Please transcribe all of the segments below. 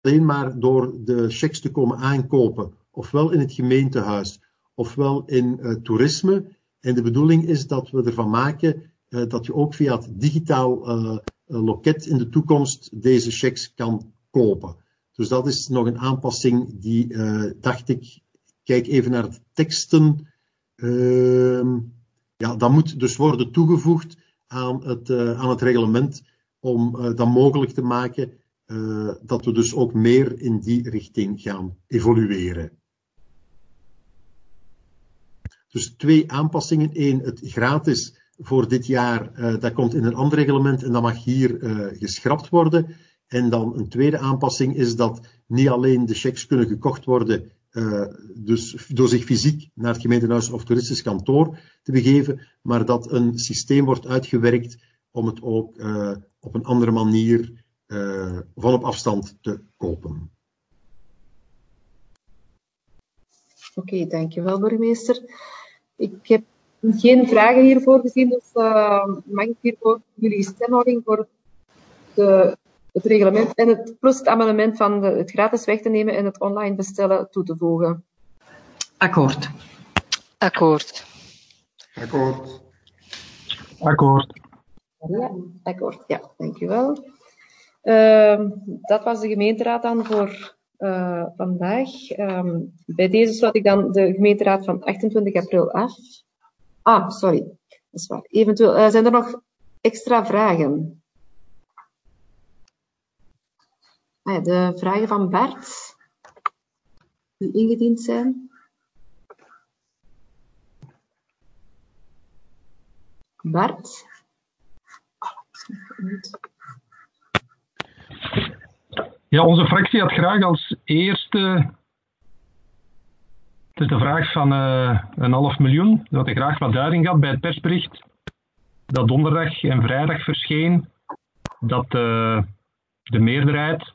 alleen maar door de checks te komen aankopen, ofwel in het gemeentehuis, ofwel in toerisme. En de bedoeling is dat we ervan maken dat je ook via het digitaal loket in de toekomst deze checks kan kopen. Dus dat is nog een aanpassing die, dacht ik, kijk even naar de teksten. Ja, dat moet dus worden toegevoegd aan het reglement om dat mogelijk te maken dat we dus ook meer in die richting gaan evolueren. Dus 2 aanpassingen. 1, het gratis voor dit jaar, dat komt in een ander reglement en dat mag hier geschrapt worden. En dan een tweede aanpassing is dat niet alleen de checks kunnen gekocht worden, dus door zich fysiek naar het gemeentehuis of toeristisch kantoor te begeven, maar dat een systeem wordt uitgewerkt om het ook op een andere manier van op afstand te kopen. Oké, dankjewel burgemeester. Ik heb geen vragen hiervoor gezien, dus mag ik hiervoor jullie stemhouding voor het reglement en het plus het amendement van het gratis weg te nemen en het online bestellen toe te voegen? Akkoord. Akkoord. Akkoord. Akkoord. Ja, akkoord. Ja, dankjewel. Dat was de gemeenteraad dan voor vandaag. Bij deze sluit ik dan de gemeenteraad van 28 april af. Ah, sorry. Dat is waar. Eventueel, zijn er nog extra vragen? Ah, ja, de vragen van Bart, die ingediend zijn. Bart? Ja, onze fractie had graag als eerste, het is de vraag van 500.000, dat hij graag wat duiding had bij het persbericht dat donderdag en vrijdag verscheen, dat de meerderheid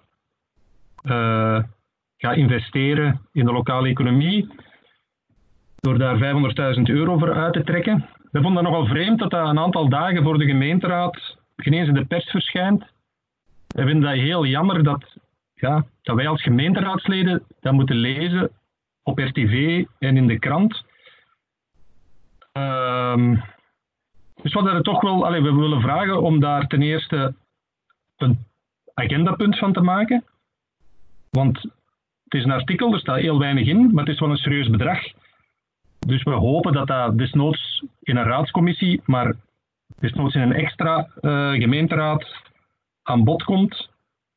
gaat investeren in de lokale economie door daar €500.000 voor uit te trekken. We vonden het nogal vreemd dat dat een aantal dagen voor de gemeenteraad geen eens in de pers verschijnt. We vinden dat heel jammer dat wij als gemeenteraadsleden dat moeten lezen op RTV en in de krant. Dus we hadden toch wel, we willen vragen om daar ten eerste een agendapunt van te maken. Want het is een artikel, er staat heel weinig in, maar het is wel een serieus bedrag. Dus we hopen dat dat desnoods in een raadscommissie, maar desnoods in een extra gemeenteraad aan bod komt.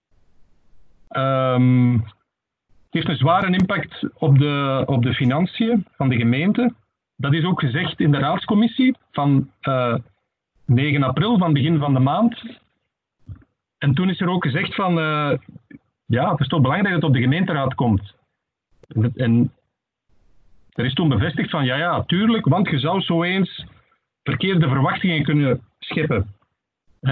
Het heeft een zware impact op de financiën van de gemeente. Dat is ook gezegd in de raadscommissie van 9 april, van begin van de maand. En toen is er ook gezegd van, het is toch belangrijk dat het op de gemeenteraad komt. En er is toen bevestigd van, ja, tuurlijk, want je zou zo eens verkeerde verwachtingen kunnen scheppen. Hè?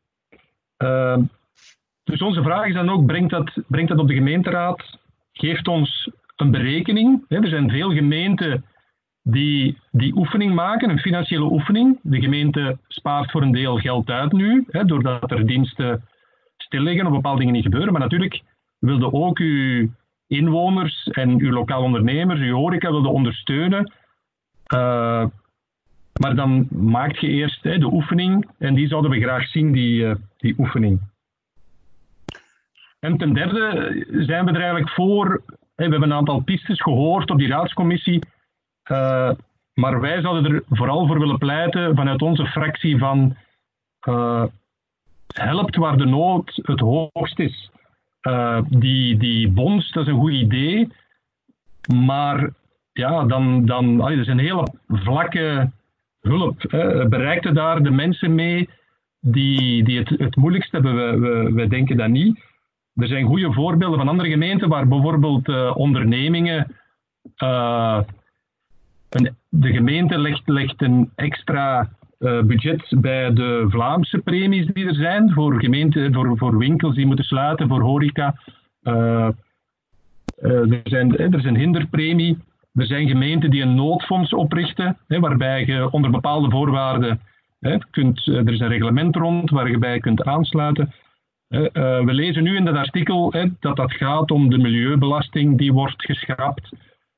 Dus onze vraag is dan ook, brengt dat op de gemeenteraad, geeft ons een berekening. Hè? Er zijn veel gemeenten die oefening maken, een financiële oefening. De gemeente spaart voor een deel geld uit nu, hè, doordat er diensten stil liggen of bepaalde dingen niet gebeuren. Maar natuurlijk wilde ook uw inwoners en uw lokale ondernemers, uw horeca wilde ondersteunen. Maar dan maak je eerst de oefening en die zouden we graag zien, die oefening. En ten derde zijn we er eigenlijk voor. We hebben een aantal pistes gehoord op die raadscommissie. Maar wij zouden er vooral voor willen pleiten vanuit onze fractie van helpt waar de nood het hoogst is. Die bonds, dat is een goed idee. Maar ja, dat is een hele vlakke hulp. Bereikte daar de mensen mee die het moeilijkst hebben? We denken dat niet. Er zijn goede voorbeelden van andere gemeenten waar bijvoorbeeld ondernemingen... de gemeente legt een extra budget bij de Vlaamse premies die er zijn voor gemeenten, voor winkels die moeten sluiten, voor horeca. Er is een hinderpremie. Er zijn gemeenten die een noodfonds oprichten, waarbij je onder bepaalde voorwaarden er is een reglement rond waar je bij kunt aansluiten. We lezen nu in dat artikel dat dat gaat om de milieubelasting die wordt geschrapt.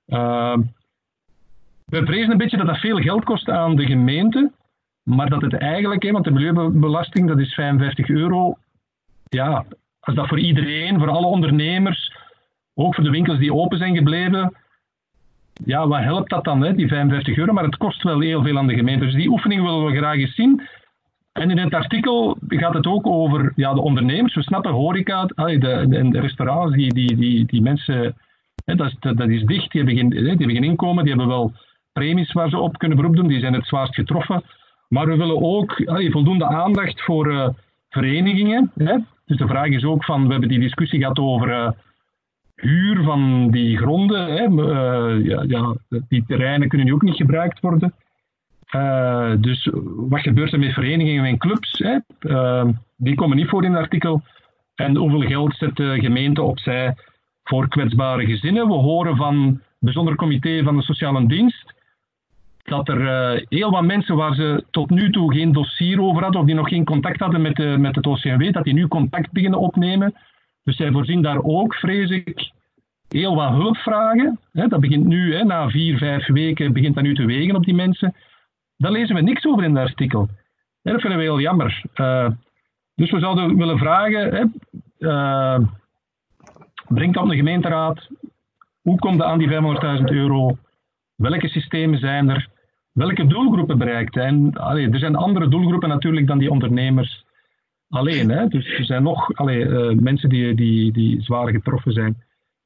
We vrezen een beetje dat dat veel geld kost aan de gemeente, maar dat het eigenlijk, want de milieubelasting dat is €55. Ja, als dat voor iedereen, voor alle ondernemers, ook voor de winkels die open zijn gebleven, ja, wat helpt dat dan, die €55? Maar het kost wel heel veel aan de gemeente. Dus die oefening willen we graag eens zien. En in het artikel gaat het ook over de ondernemers. We snappen horeca, de restaurants, die mensen, dat is dicht, die hebben geen inkomen, die hebben wel premies waar ze op kunnen beroep doen, die zijn het zwaarst getroffen. Maar we willen ook voldoende aandacht voor verenigingen. Dus de vraag is ook we hebben die discussie gehad over huur van die gronden. Die terreinen kunnen nu ook niet gebruikt worden. Dus wat gebeurt er met verenigingen en clubs? Die komen niet voor in het artikel. En hoeveel geld zet de gemeente opzij voor kwetsbare gezinnen? We horen van het bijzonder comité van de sociale dienst dat er heel wat mensen waar ze tot nu toe geen dossier over hadden of die nog geen contact hadden met het OCMW, dat die nu contact beginnen opnemen. Dus zij voorzien daar ook, vrees ik, heel wat hulpvragen. Dat begint nu, na 4-5 weken, begint dat nu te wegen op die mensen. Daar lezen we niks over in het artikel. Dat vinden we heel jammer. Dus we zouden willen vragen, breng dat op de gemeenteraad. Hoe komt het aan die €500.000? Welke systemen zijn er? Welke doelgroepen bereikt hij? En, er zijn andere doelgroepen natuurlijk dan die ondernemers alleen. Dus er zijn nog mensen die zwaar getroffen zijn.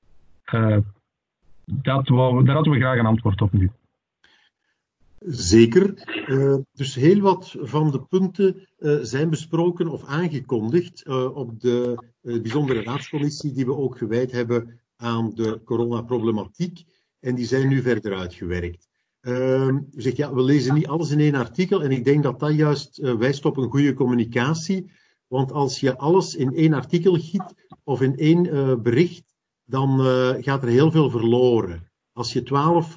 Daar hadden we graag een antwoord op nu. Zeker. Dus heel wat van de punten zijn besproken of aangekondigd op de bijzondere raadscommissie die we ook gewijd hebben aan de coronaproblematiek. En die zijn nu verder uitgewerkt. Zegt, we lezen niet alles in één artikel en ik denk dat dat juist wijst op een goede communicatie. Want als je alles in één artikel giet of in één bericht, dan gaat er heel veel verloren. Als je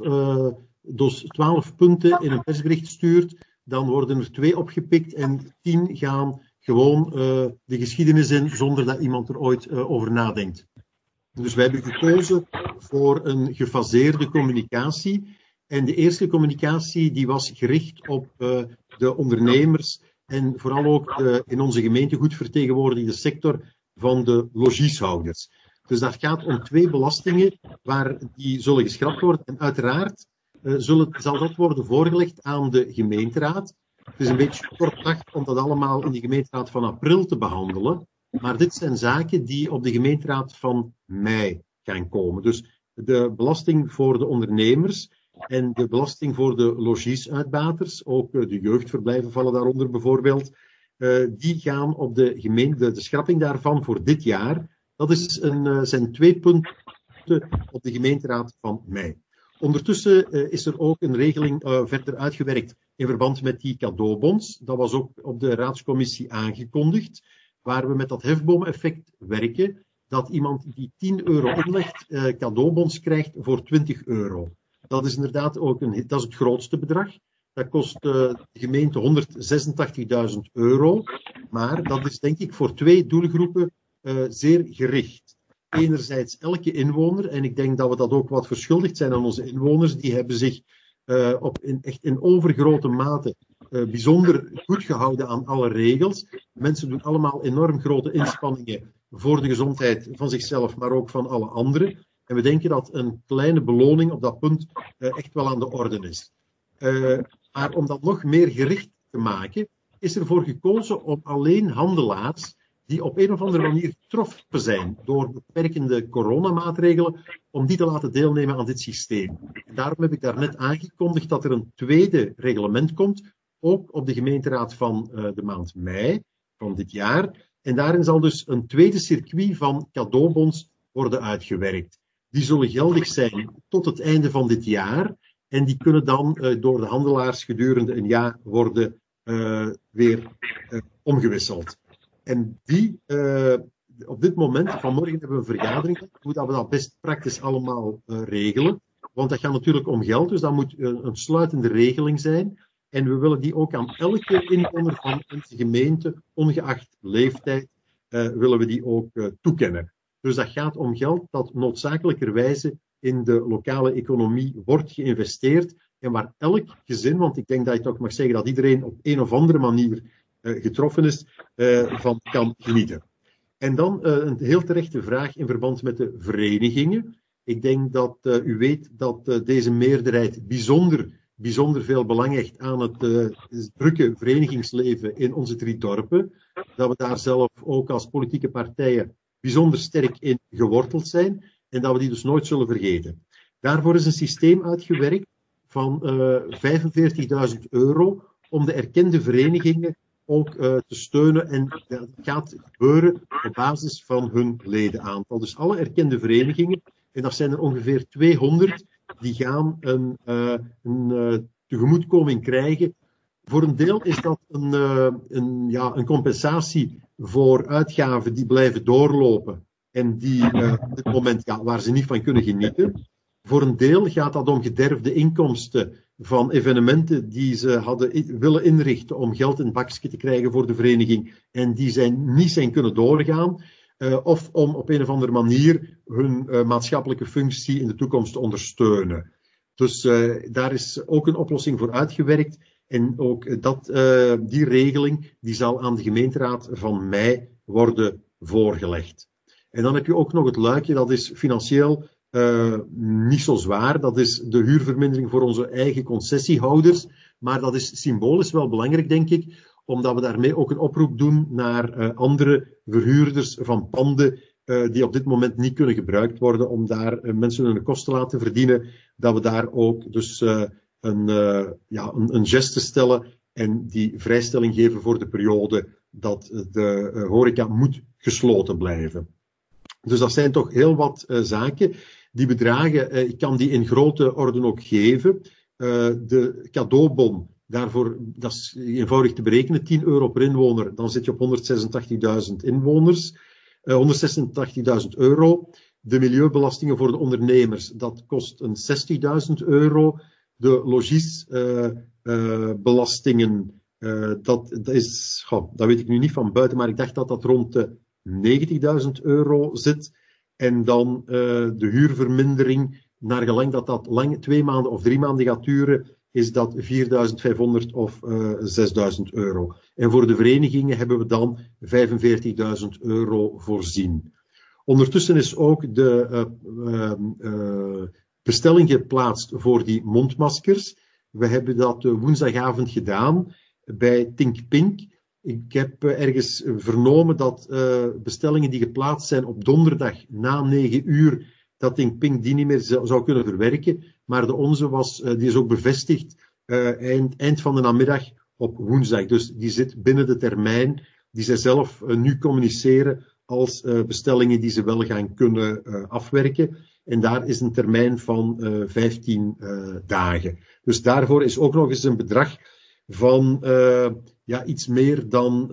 12 punten in een persbericht stuurt, dan worden er 2 opgepikt en 10 gaan gewoon de geschiedenis in zonder dat iemand er ooit over nadenkt. Dus wij hebben gekozen voor een gefaseerde communicatie. En de eerste communicatie die was gericht op de ondernemers en vooral ook de in onze gemeente goed vertegenwoordigde sector van de logieshouders. Dus dat gaat om 2 belastingen die zullen geschrapt worden. En uiteraard zal dat worden voorgelegd aan de gemeenteraad. Het is een beetje kort dag om dat allemaal in de gemeenteraad van april te behandelen. Maar dit zijn zaken die op de gemeenteraad van mei gaan komen. Dus de belasting voor de ondernemers en de belasting voor de logiesuitbaters, ook de jeugdverblijven vallen daaronder bijvoorbeeld, die gaan op de gemeente, de schrapping daarvan voor dit jaar. Dat zijn 2 punten op de gemeenteraad van mei. Ondertussen is er ook een regeling verder uitgewerkt in verband met die cadeaubons. Dat was ook op de raadscommissie aangekondigd, waar we met dat hefboom-effect werken, dat iemand die €10 inlegt, cadeaubons krijgt voor €20. Dat is inderdaad ook dat is het grootste bedrag. Dat kost de gemeente €186.000. Maar dat is denk ik voor 2 doelgroepen zeer gericht. Enerzijds elke inwoner, en ik denk dat we dat ook wat verschuldigd zijn aan onze inwoners, die hebben zich echt in overgrote mate bijzonder goed gehouden aan alle regels. Mensen doen allemaal enorm grote inspanningen voor de gezondheid van zichzelf, maar ook van alle anderen. En we denken dat een kleine beloning op dat punt echt wel aan de orde is. Maar om dat nog meer gericht te maken, is ervoor gekozen om alleen handelaars die op een of andere manier getroffen zijn door beperkende coronamaatregelen, om die te laten deelnemen aan dit systeem. En daarom heb ik daarnet aangekondigd dat er een tweede reglement komt, ook op de gemeenteraad van de maand mei van dit jaar. En daarin zal dus een tweede circuit van cadeaubons worden uitgewerkt. Die zullen geldig zijn tot het einde van dit jaar. En die kunnen dan door de handelaars gedurende een jaar worden weer omgewisseld. En op dit moment, vanmorgen hebben we een vergadering, hoe dat we dat best praktisch allemaal regelen. Want dat gaat natuurlijk om geld, dus dat moet een sluitende regeling zijn. En we willen die ook aan elke inwoner van onze gemeente, ongeacht leeftijd, willen we die ook toekennen. Dus dat gaat om geld dat noodzakelijkerwijze in de lokale economie wordt geïnvesteerd en waar elk gezin, want ik denk dat je toch mag zeggen dat iedereen op een of andere manier getroffen is, van kan genieten. En dan een heel terechte vraag in verband met de verenigingen. Ik denk dat u weet dat deze meerderheid bijzonder veel belang hecht aan het drukke verenigingsleven in onze 3 dorpen. Dat we daar zelf ook als politieke partijen bijzonder sterk in geworteld zijn en dat we die dus nooit zullen vergeten. Daarvoor is een systeem uitgewerkt van €45.000 om de erkende verenigingen ook te steunen. En dat gaat gebeuren op basis van hun ledenaantal. Dus alle erkende verenigingen, en dat zijn er ongeveer 200, die gaan een tegemoetkoming krijgen. Voor een deel is dat een compensatie voor uitgaven die blijven doorlopen en die op dit moment waar ze niet van kunnen genieten. Voor een deel gaat dat om gederfde inkomsten van evenementen die ze hadden willen inrichten om geld in het bakje te krijgen voor de vereniging en die niet zijn kunnen doorgaan. Of om op een of andere manier hun maatschappelijke functie in de toekomst te ondersteunen. Dus daar is ook een oplossing voor uitgewerkt. En ook die regeling die zal aan de gemeenteraad van mei worden voorgelegd. En dan heb je ook nog het luikje, dat is financieel niet zo zwaar. Dat is de huurvermindering voor onze eigen concessiehouders. Maar dat is symbolisch wel belangrijk, denk ik, omdat we daarmee ook een oproep doen naar andere verhuurders van panden die op dit moment niet kunnen gebruikt worden om daar mensen hun kosten te laten verdienen. Dat we daar ook dus een geste stellen en die vrijstelling geven voor de periode dat de horeca moet gesloten blijven. Dus dat zijn toch heel wat zaken. Die bedragen, ik kan die in grote orde ook geven. De cadeaubon, daarvoor, dat is eenvoudig te berekenen, €10 per inwoner, dan zit je op 186.000 inwoners, €186.000. De milieubelastingen voor de ondernemers, dat kost een €60.000. De logiesbelastingen, dat weet ik nu niet van buiten, maar ik dacht dat dat rond de €90.000 zit. En dan de huurvermindering, naar gelang dat 2 maanden of 3 maanden gaat duren, is dat €4.500 of €6.000. En voor de verenigingen hebben we dan €45.000 voorzien. Ondertussen is ook de bestelling geplaatst voor die mondmaskers. We hebben dat woensdagavond gedaan bij Think Pink. Ik heb ergens vernomen dat bestellingen die geplaatst zijn op donderdag na 9 uur, dat Think Pink die niet meer zou kunnen verwerken. Maar de onze die is ook bevestigd eind van de namiddag op woensdag. Dus die zit binnen de termijn die zij zelf nu communiceren als bestellingen die ze wel gaan kunnen afwerken. En daar is een termijn van 15 dagen. Dus daarvoor is ook nog eens een bedrag van iets meer dan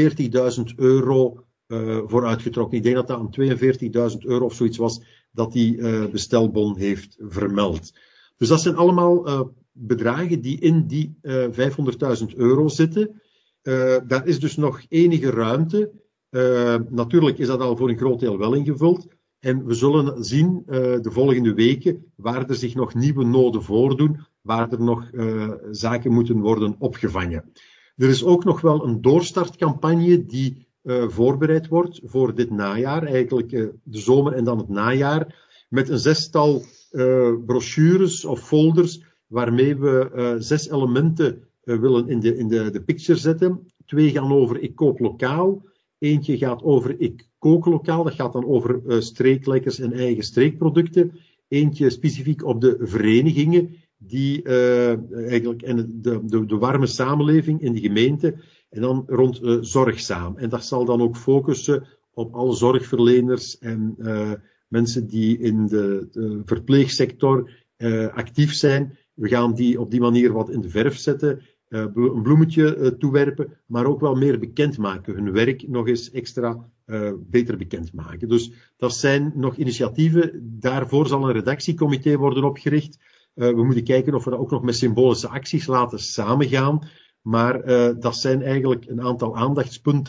€40.000 voor uitgetrokken. Ik denk dat dat aan €42.000 of zoiets was dat die bestelbon heeft vermeld. Dus dat zijn allemaal bedragen die in die €500.000 zitten. Daar is dus nog enige ruimte. Natuurlijk is dat al voor een groot deel wel ingevuld. En we zullen zien de volgende weken waar er zich nog nieuwe noden voordoen, waar er nog zaken moeten worden opgevangen. Er is ook nog wel een doorstartcampagne die voorbereid wordt voor dit najaar, eigenlijk de zomer en dan het najaar, met een 6-tal brochures of folders waarmee we 6 elementen willen in de picture zetten. 2 gaan over ik koop lokaal, eentje gaat over ik kook lokaal, dat gaat dan over streeklekkers en eigen streekproducten. Eentje specifiek op de verenigingen, die eigenlijk en de warme samenleving in de gemeente. En dan rond zorgzaam. En dat zal dan ook focussen op alle zorgverleners en mensen die in de verpleegsector actief zijn. We gaan die op die manier wat in de verf zetten, een bloemetje toewerpen, maar ook wel meer bekendmaken. Hun werk nog eens extra beter bekendmaken. Dus dat zijn nog initiatieven. Daarvoor zal een redactiecomité worden opgericht. We moeten kijken of we dat ook nog met symbolische acties laten samengaan. Maar dat zijn eigenlijk een aantal aandachtspunten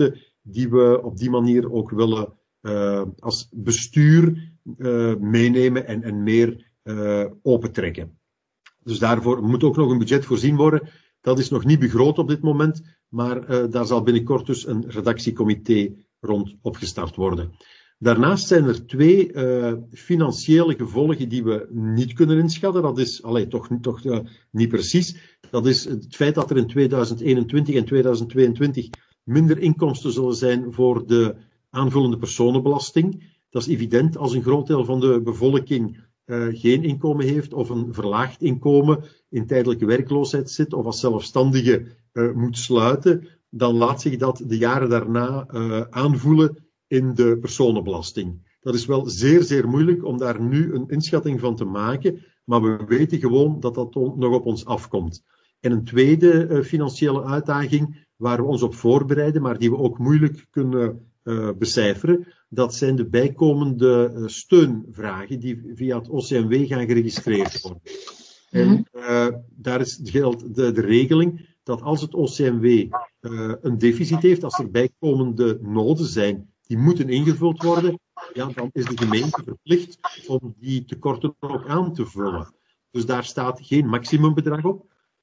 die we op die manier ook willen als bestuur meenemen en meer opentrekken. Dus daarvoor moet ook nog een budget voorzien worden. Dat is nog niet begroot op dit moment, maar daar zal binnenkort dus een redactiecomité rond opgestart worden. Daarnaast zijn er 2 financiële gevolgen die we niet kunnen inschatten. Dat is toch niet precies. Dat is het feit dat er in 2021 en 2022 minder inkomsten zullen zijn voor de aanvullende personenbelasting. Dat is evident als een groot deel van de bevolking geen inkomen heeft of een verlaagd inkomen, in tijdelijke werkloosheid zit of als zelfstandige moet sluiten, dan laat zich dat de jaren daarna aanvoelen in de personenbelasting. Dat is wel zeer, zeer moeilijk om daar nu een inschatting van te maken, maar we weten gewoon dat dat nog op ons afkomt. En een tweede financiële uitdaging waar we ons op voorbereiden, maar die we ook moeilijk kunnen becijferen, dat zijn de bijkomende steunvragen die via het OCMW gaan geregistreerd worden. En daar geldt de regeling dat als het OCMW een deficit heeft, als er bijkomende noden zijn die moeten ingevuld worden, ja, dan is de gemeente verplicht om die tekorten ook aan te vullen. Dus daar staat geen maximumbedrag op.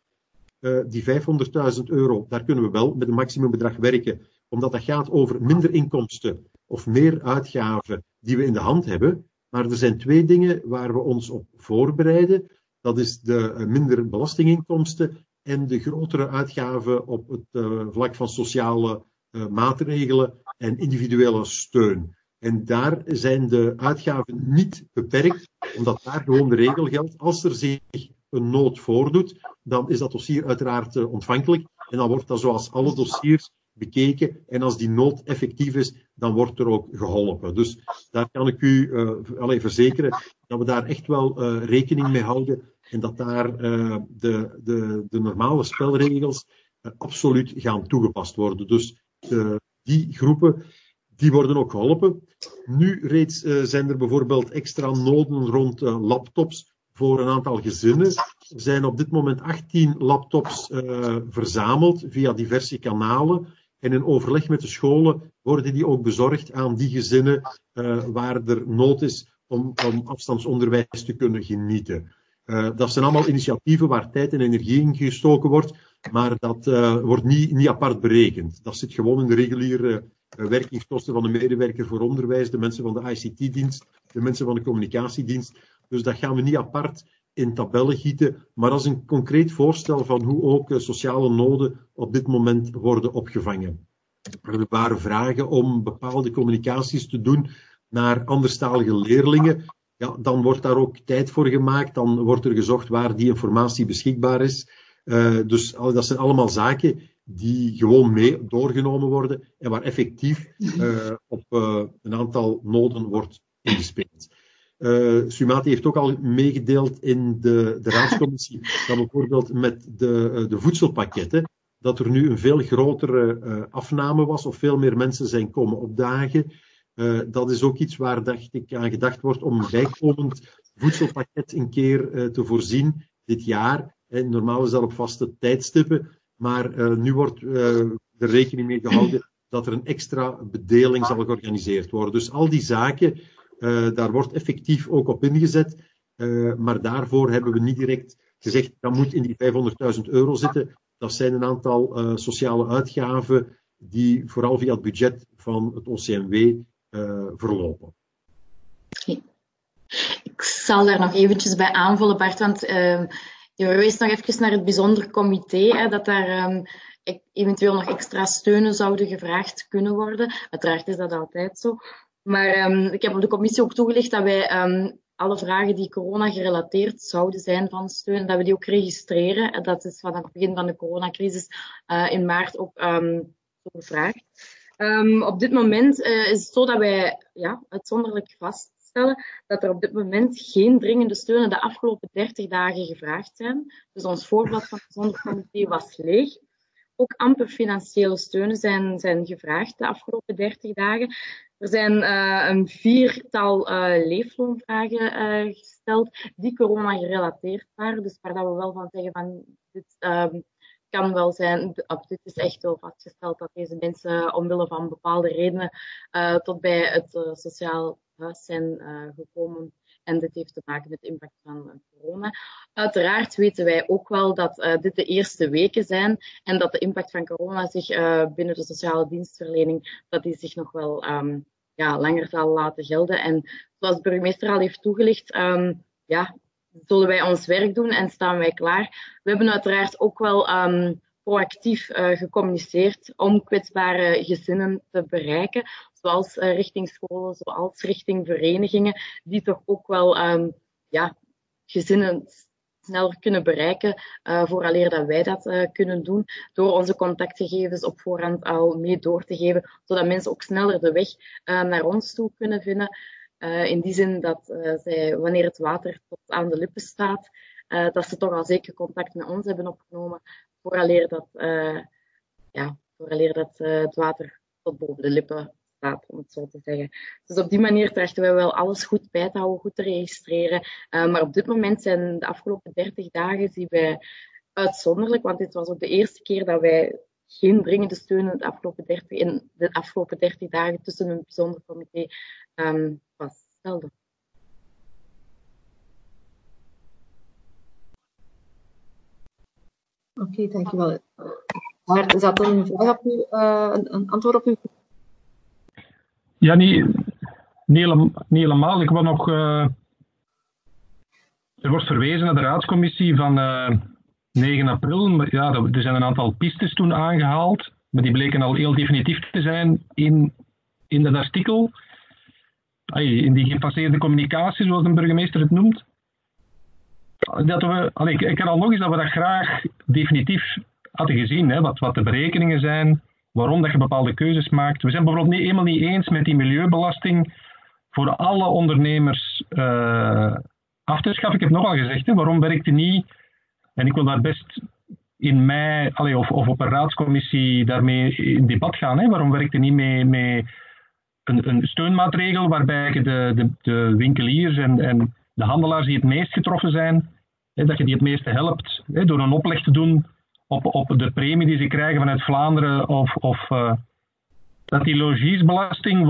Die €500.000, daar kunnen we wel met een maximumbedrag werken, omdat dat gaat over minder inkomsten of meer uitgaven die we in de hand hebben. Maar er zijn 2 dingen waar we ons op voorbereiden. Dat is de minder belastinginkomsten en de grotere uitgaven op het vlak van sociale maatregelen en individuele steun. En daar zijn de uitgaven niet beperkt, omdat daar gewoon de regel geldt. Als er zich een nood voordoet, dan is dat dossier uiteraard ontvankelijk. En dan wordt dat zoals alle dossiers bekeken. En als die nood effectief is, dan wordt er ook geholpen. Dus daar kan ik u verzekeren dat we daar echt wel rekening mee houden. En dat daar de normale spelregels absoluut gaan toegepast worden. Dus die groepen, die worden ook geholpen. Nu reeds zijn er bijvoorbeeld extra noden rond laptops voor een aantal gezinnen. Er zijn op dit moment 18 laptops verzameld via diverse kanalen. En in overleg met de scholen worden die ook bezorgd aan die gezinnen waar er nood is om afstandsonderwijs te kunnen genieten. Dat zijn allemaal initiatieven waar tijd en energie in gestoken wordt, maar dat wordt niet apart berekend. Dat zit gewoon in de reguliere werkingskosten van de medewerker voor onderwijs, de mensen van de ICT-dienst, de mensen van de communicatiedienst. Dus dat gaan we niet apart in tabellen gieten, maar als een concreet voorstel van hoe ook sociale noden op dit moment worden opgevangen. Er waren vragen om bepaalde communicaties te doen naar anderstalige leerlingen. Ja, dan wordt daar ook tijd voor gemaakt, dan wordt er gezocht waar die informatie beschikbaar is. Dus dat zijn allemaal zaken die gewoon mee doorgenomen worden en waar effectief op een aantal noden wordt ingespeeld. Sumati heeft ook al meegedeeld in de raadscommissie dat bijvoorbeeld met de voedselpakketten, dat er nu een veel grotere afname was of veel meer mensen zijn komen opdagen. Dat is ook iets waar dacht ik aan gedacht wordt om een bijkomend voedselpakket een keer te voorzien dit jaar. Normaal is dat op vaste tijdstippen, maar nu wordt er rekening mee gehouden dat er een extra bedeling zal georganiseerd worden. Dus al die zaken, daar wordt effectief ook op ingezet, maar daarvoor hebben we niet direct gezegd dat moet in die €500.000 zitten. Dat zijn een aantal sociale uitgaven die vooral via het budget van het OCMW verlopen. Ik zal daar nog eventjes bij aanvullen, Bart, want je verwees nog even naar het bijzonder comité, dat daar eventueel nog extra steunen zouden gevraagd kunnen worden. Uiteraard is dat altijd zo. Maar ik heb op de commissie ook toegelicht dat wij alle vragen die corona-gerelateerd zouden zijn van steun, dat we die ook registreren. En dat is vanaf het begin van de coronacrisis in maart ook zo gevraagd. Op dit moment is het zo dat wij uitzonderlijk vaststellen dat er op dit moment geen dringende steunen de afgelopen 30 dagen gevraagd zijn. Dus ons voorblad van het bijzonder comité was leeg. Ook amper financiële steunen zijn gevraagd de afgelopen 30 dagen. Er zijn een 4-tal leefloonvragen gesteld die corona gerelateerd waren. Dus waar dat we wel van zeggen van dit kan wel zijn, dit is echt wel vastgesteld dat deze mensen omwille van bepaalde redenen tot bij het sociaal huis zijn gekomen. En dit heeft te maken met de impact van corona. Uiteraard weten wij ook wel dat dit de eerste weken zijn en dat de impact van corona zich binnen de sociale dienstverlening, dat die zich nog wel langer zal laten gelden. En zoals de burgemeester al heeft toegelicht, zullen wij ons werk doen en staan wij klaar. We hebben uiteraard ook wel proactief gecommuniceerd om kwetsbare gezinnen te bereiken, zoals richting scholen, zoals richting verenigingen, die toch ook wel gezinnen sneller kunnen bereiken, vooraleer dat wij dat kunnen doen, door onze contactgegevens op voorhand al mee door te geven, zodat mensen ook sneller de weg naar ons toe kunnen vinden. In die zin dat zij, wanneer het water tot aan de lippen staat, dat ze toch al zeker contact met ons hebben opgenomen, vooraleer dat het water tot boven de lippen staat, om het zo te zeggen. Dus op die manier trachten wij wel alles goed bij te houden, goed te registreren. Maar op dit moment zijn de afgelopen 30 dagen zien wij uitzonderlijk, want dit was ook de eerste keer dat wij geen dringende steun in de afgelopen 30 dagen tussen een bijzonder comité vaststelden. Oké, dankjewel. Maar is dat een vraag op u, een antwoord op u? Ja, niet helemaal. Ik wil nog... er wordt verwezen naar de raadscommissie van 9 april. Maar ja, er zijn een aantal pistes toen aangehaald, maar die bleken al heel definitief te zijn in dat artikel. In die gepasseerde communicatie, zoals de burgemeester het noemt. Ik kan al nog eens dat we dat graag definitief hadden gezien, hè, wat de berekeningen zijn, waarom dat je bepaalde keuzes maakt. We zijn bijvoorbeeld helemaal niet eens met die milieubelasting voor alle ondernemers af te schaffen. Ik heb nogal gezegd, hè, waarom werkt die niet? En ik wil daar best in mei of op een raadscommissie daarmee in debat gaan. Hè. Waarom werkt die niet mee een steunmaatregel waarbij je de winkeliers en de handelaars die het meest getroffen zijn, hè, dat je die het meeste helpt, hè, door een opleg te doen op de premie die ze krijgen vanuit Vlaanderen of dat die logiesbelasting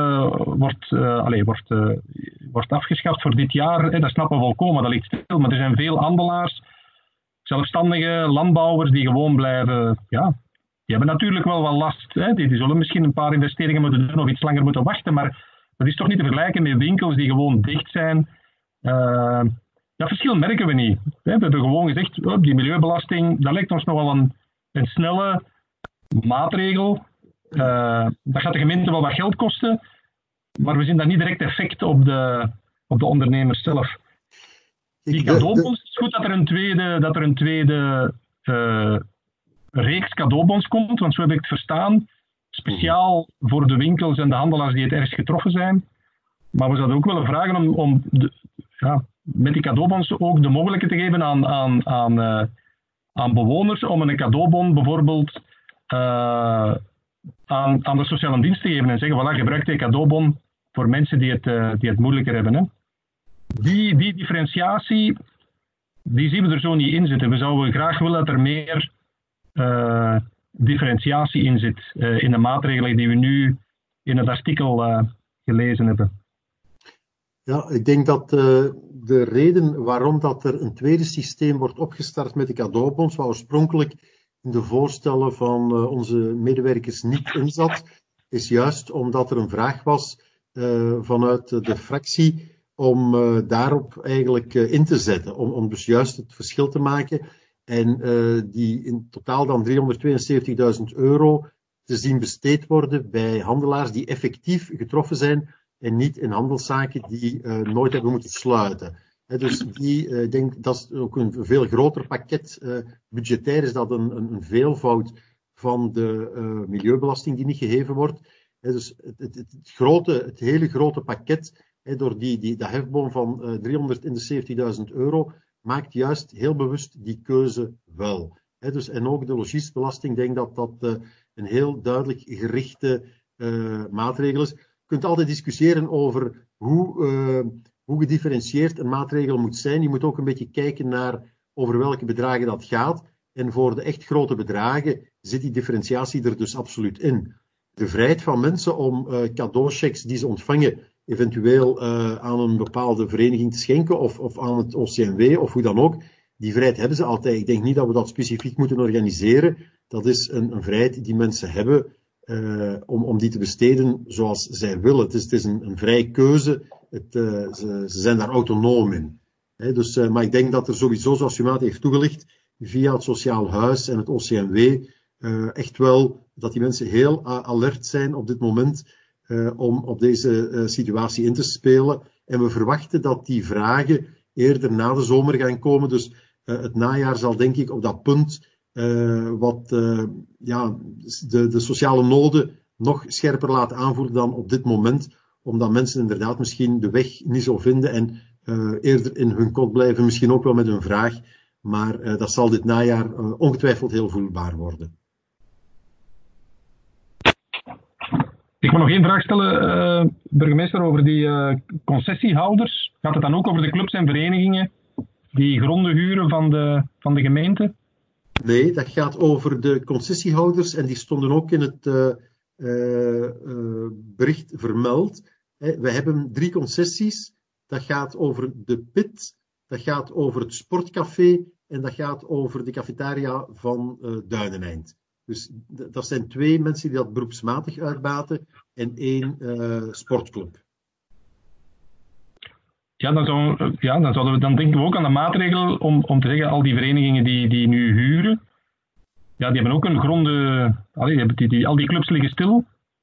wordt afgeschaft voor dit jaar. Hè, dat snappen we volkomen, dat ligt stil. Maar er zijn veel handelaars, zelfstandige landbouwers die gewoon blijven, die hebben natuurlijk wel wat last. Hè. Die zullen misschien een paar investeringen moeten doen of iets langer moeten wachten, maar dat is toch niet te vergelijken met winkels die gewoon dicht zijn. Dat verschil merken we niet. We hebben gewoon gezegd, die milieubelasting, dat lijkt ons nogal een snelle maatregel. Dat gaat de gemeente wel wat geld kosten, maar we zien daar niet direct effect op de ondernemers zelf. Die cadeaubons, het is goed dat er een tweede reeks cadeaubons komt, want zo heb ik het verstaan. Speciaal voor de winkels en de handelaars die het ergst getroffen zijn. Maar we zouden ook willen vragen om met die cadeaubons ook de mogelijkheid te geven aan bewoners om een cadeaubon bijvoorbeeld aan de sociale dienst te geven en zeggen, voilà, gebruik die cadeaubon voor mensen die het moeilijker hebben. Hè. Die differentiatie, die zien we er zo niet in zitten. We zouden graag willen dat er meer differentiatie in zit in de maatregelen die we nu in het artikel gelezen hebben. Ja, ik denk dat de reden waarom dat er een tweede systeem wordt opgestart met de cadeaubons, wat oorspronkelijk in de voorstellen van onze medewerkers niet in zat, is juist omdat er een vraag was vanuit de fractie om daarop eigenlijk in te zetten, om dus juist het verschil te maken en die in totaal dan €372.000 te zien besteed worden bij handelaars die effectief getroffen zijn en niet in handelszaken die nooit hebben moeten sluiten. Dus ik denk dat is ook een veel groter pakket. Budgetair is dat een veelvoud van de milieubelasting die niet geheven wordt. Dus het hele grote pakket, door dat hefboom van €371.000, maakt juist heel bewust die keuze wel. En ook de logiesbelasting, ik denk dat dat een heel duidelijk gerichte maatregel is. Je kunt altijd discussiëren over hoe gedifferentieerd een maatregel moet zijn. Je moet ook een beetje kijken naar over welke bedragen dat gaat. En voor de echt grote bedragen zit die differentiatie er dus absoluut in. De vrijheid van mensen om cadeauchecks die ze ontvangen eventueel aan een bepaalde vereniging te schenken of aan het OCMW of hoe dan ook, die vrijheid hebben ze altijd. Ik denk niet dat we dat specifiek moeten organiseren. Dat is een vrijheid die mensen hebben om die te besteden zoals zij willen. Het is een vrije keuze. Ze zijn daar autonoom in. Maar ik denk dat er sowieso, zoals Umate heeft toegelicht, via het Sociaal Huis en het OCMW, echt wel dat die mensen heel alert zijn op dit moment om op deze situatie in te spelen. En we verwachten dat die vragen eerder na de zomer gaan komen. Dus het najaar zal denk ik op dat punt de sociale noden nog scherper laten aanvoeren dan op dit moment. Omdat mensen inderdaad misschien de weg niet zo vinden en eerder in hun kot blijven. Misschien ook wel met een vraag. Maar dat zal dit najaar ongetwijfeld heel voelbaar worden. Ik wil nog één vraag stellen, burgemeester, over die concessiehouders. Gaat het dan ook over de clubs en verenigingen die gronden huren van de gemeente? Nee, dat gaat over de concessiehouders en die stonden ook in het bericht vermeld. We hebben 3 concessies. Dat gaat over de pit, dat gaat over het sportcafé en dat gaat over de cafetaria van Duineneind. Dus dat zijn 2 mensen die dat beroepsmatig uitbaten en 1 sportclub. Ja, dan denken we ook aan de maatregel om te zeggen, al die verenigingen die nu huren, ja, die hebben ook een gronde, al die clubs liggen stil.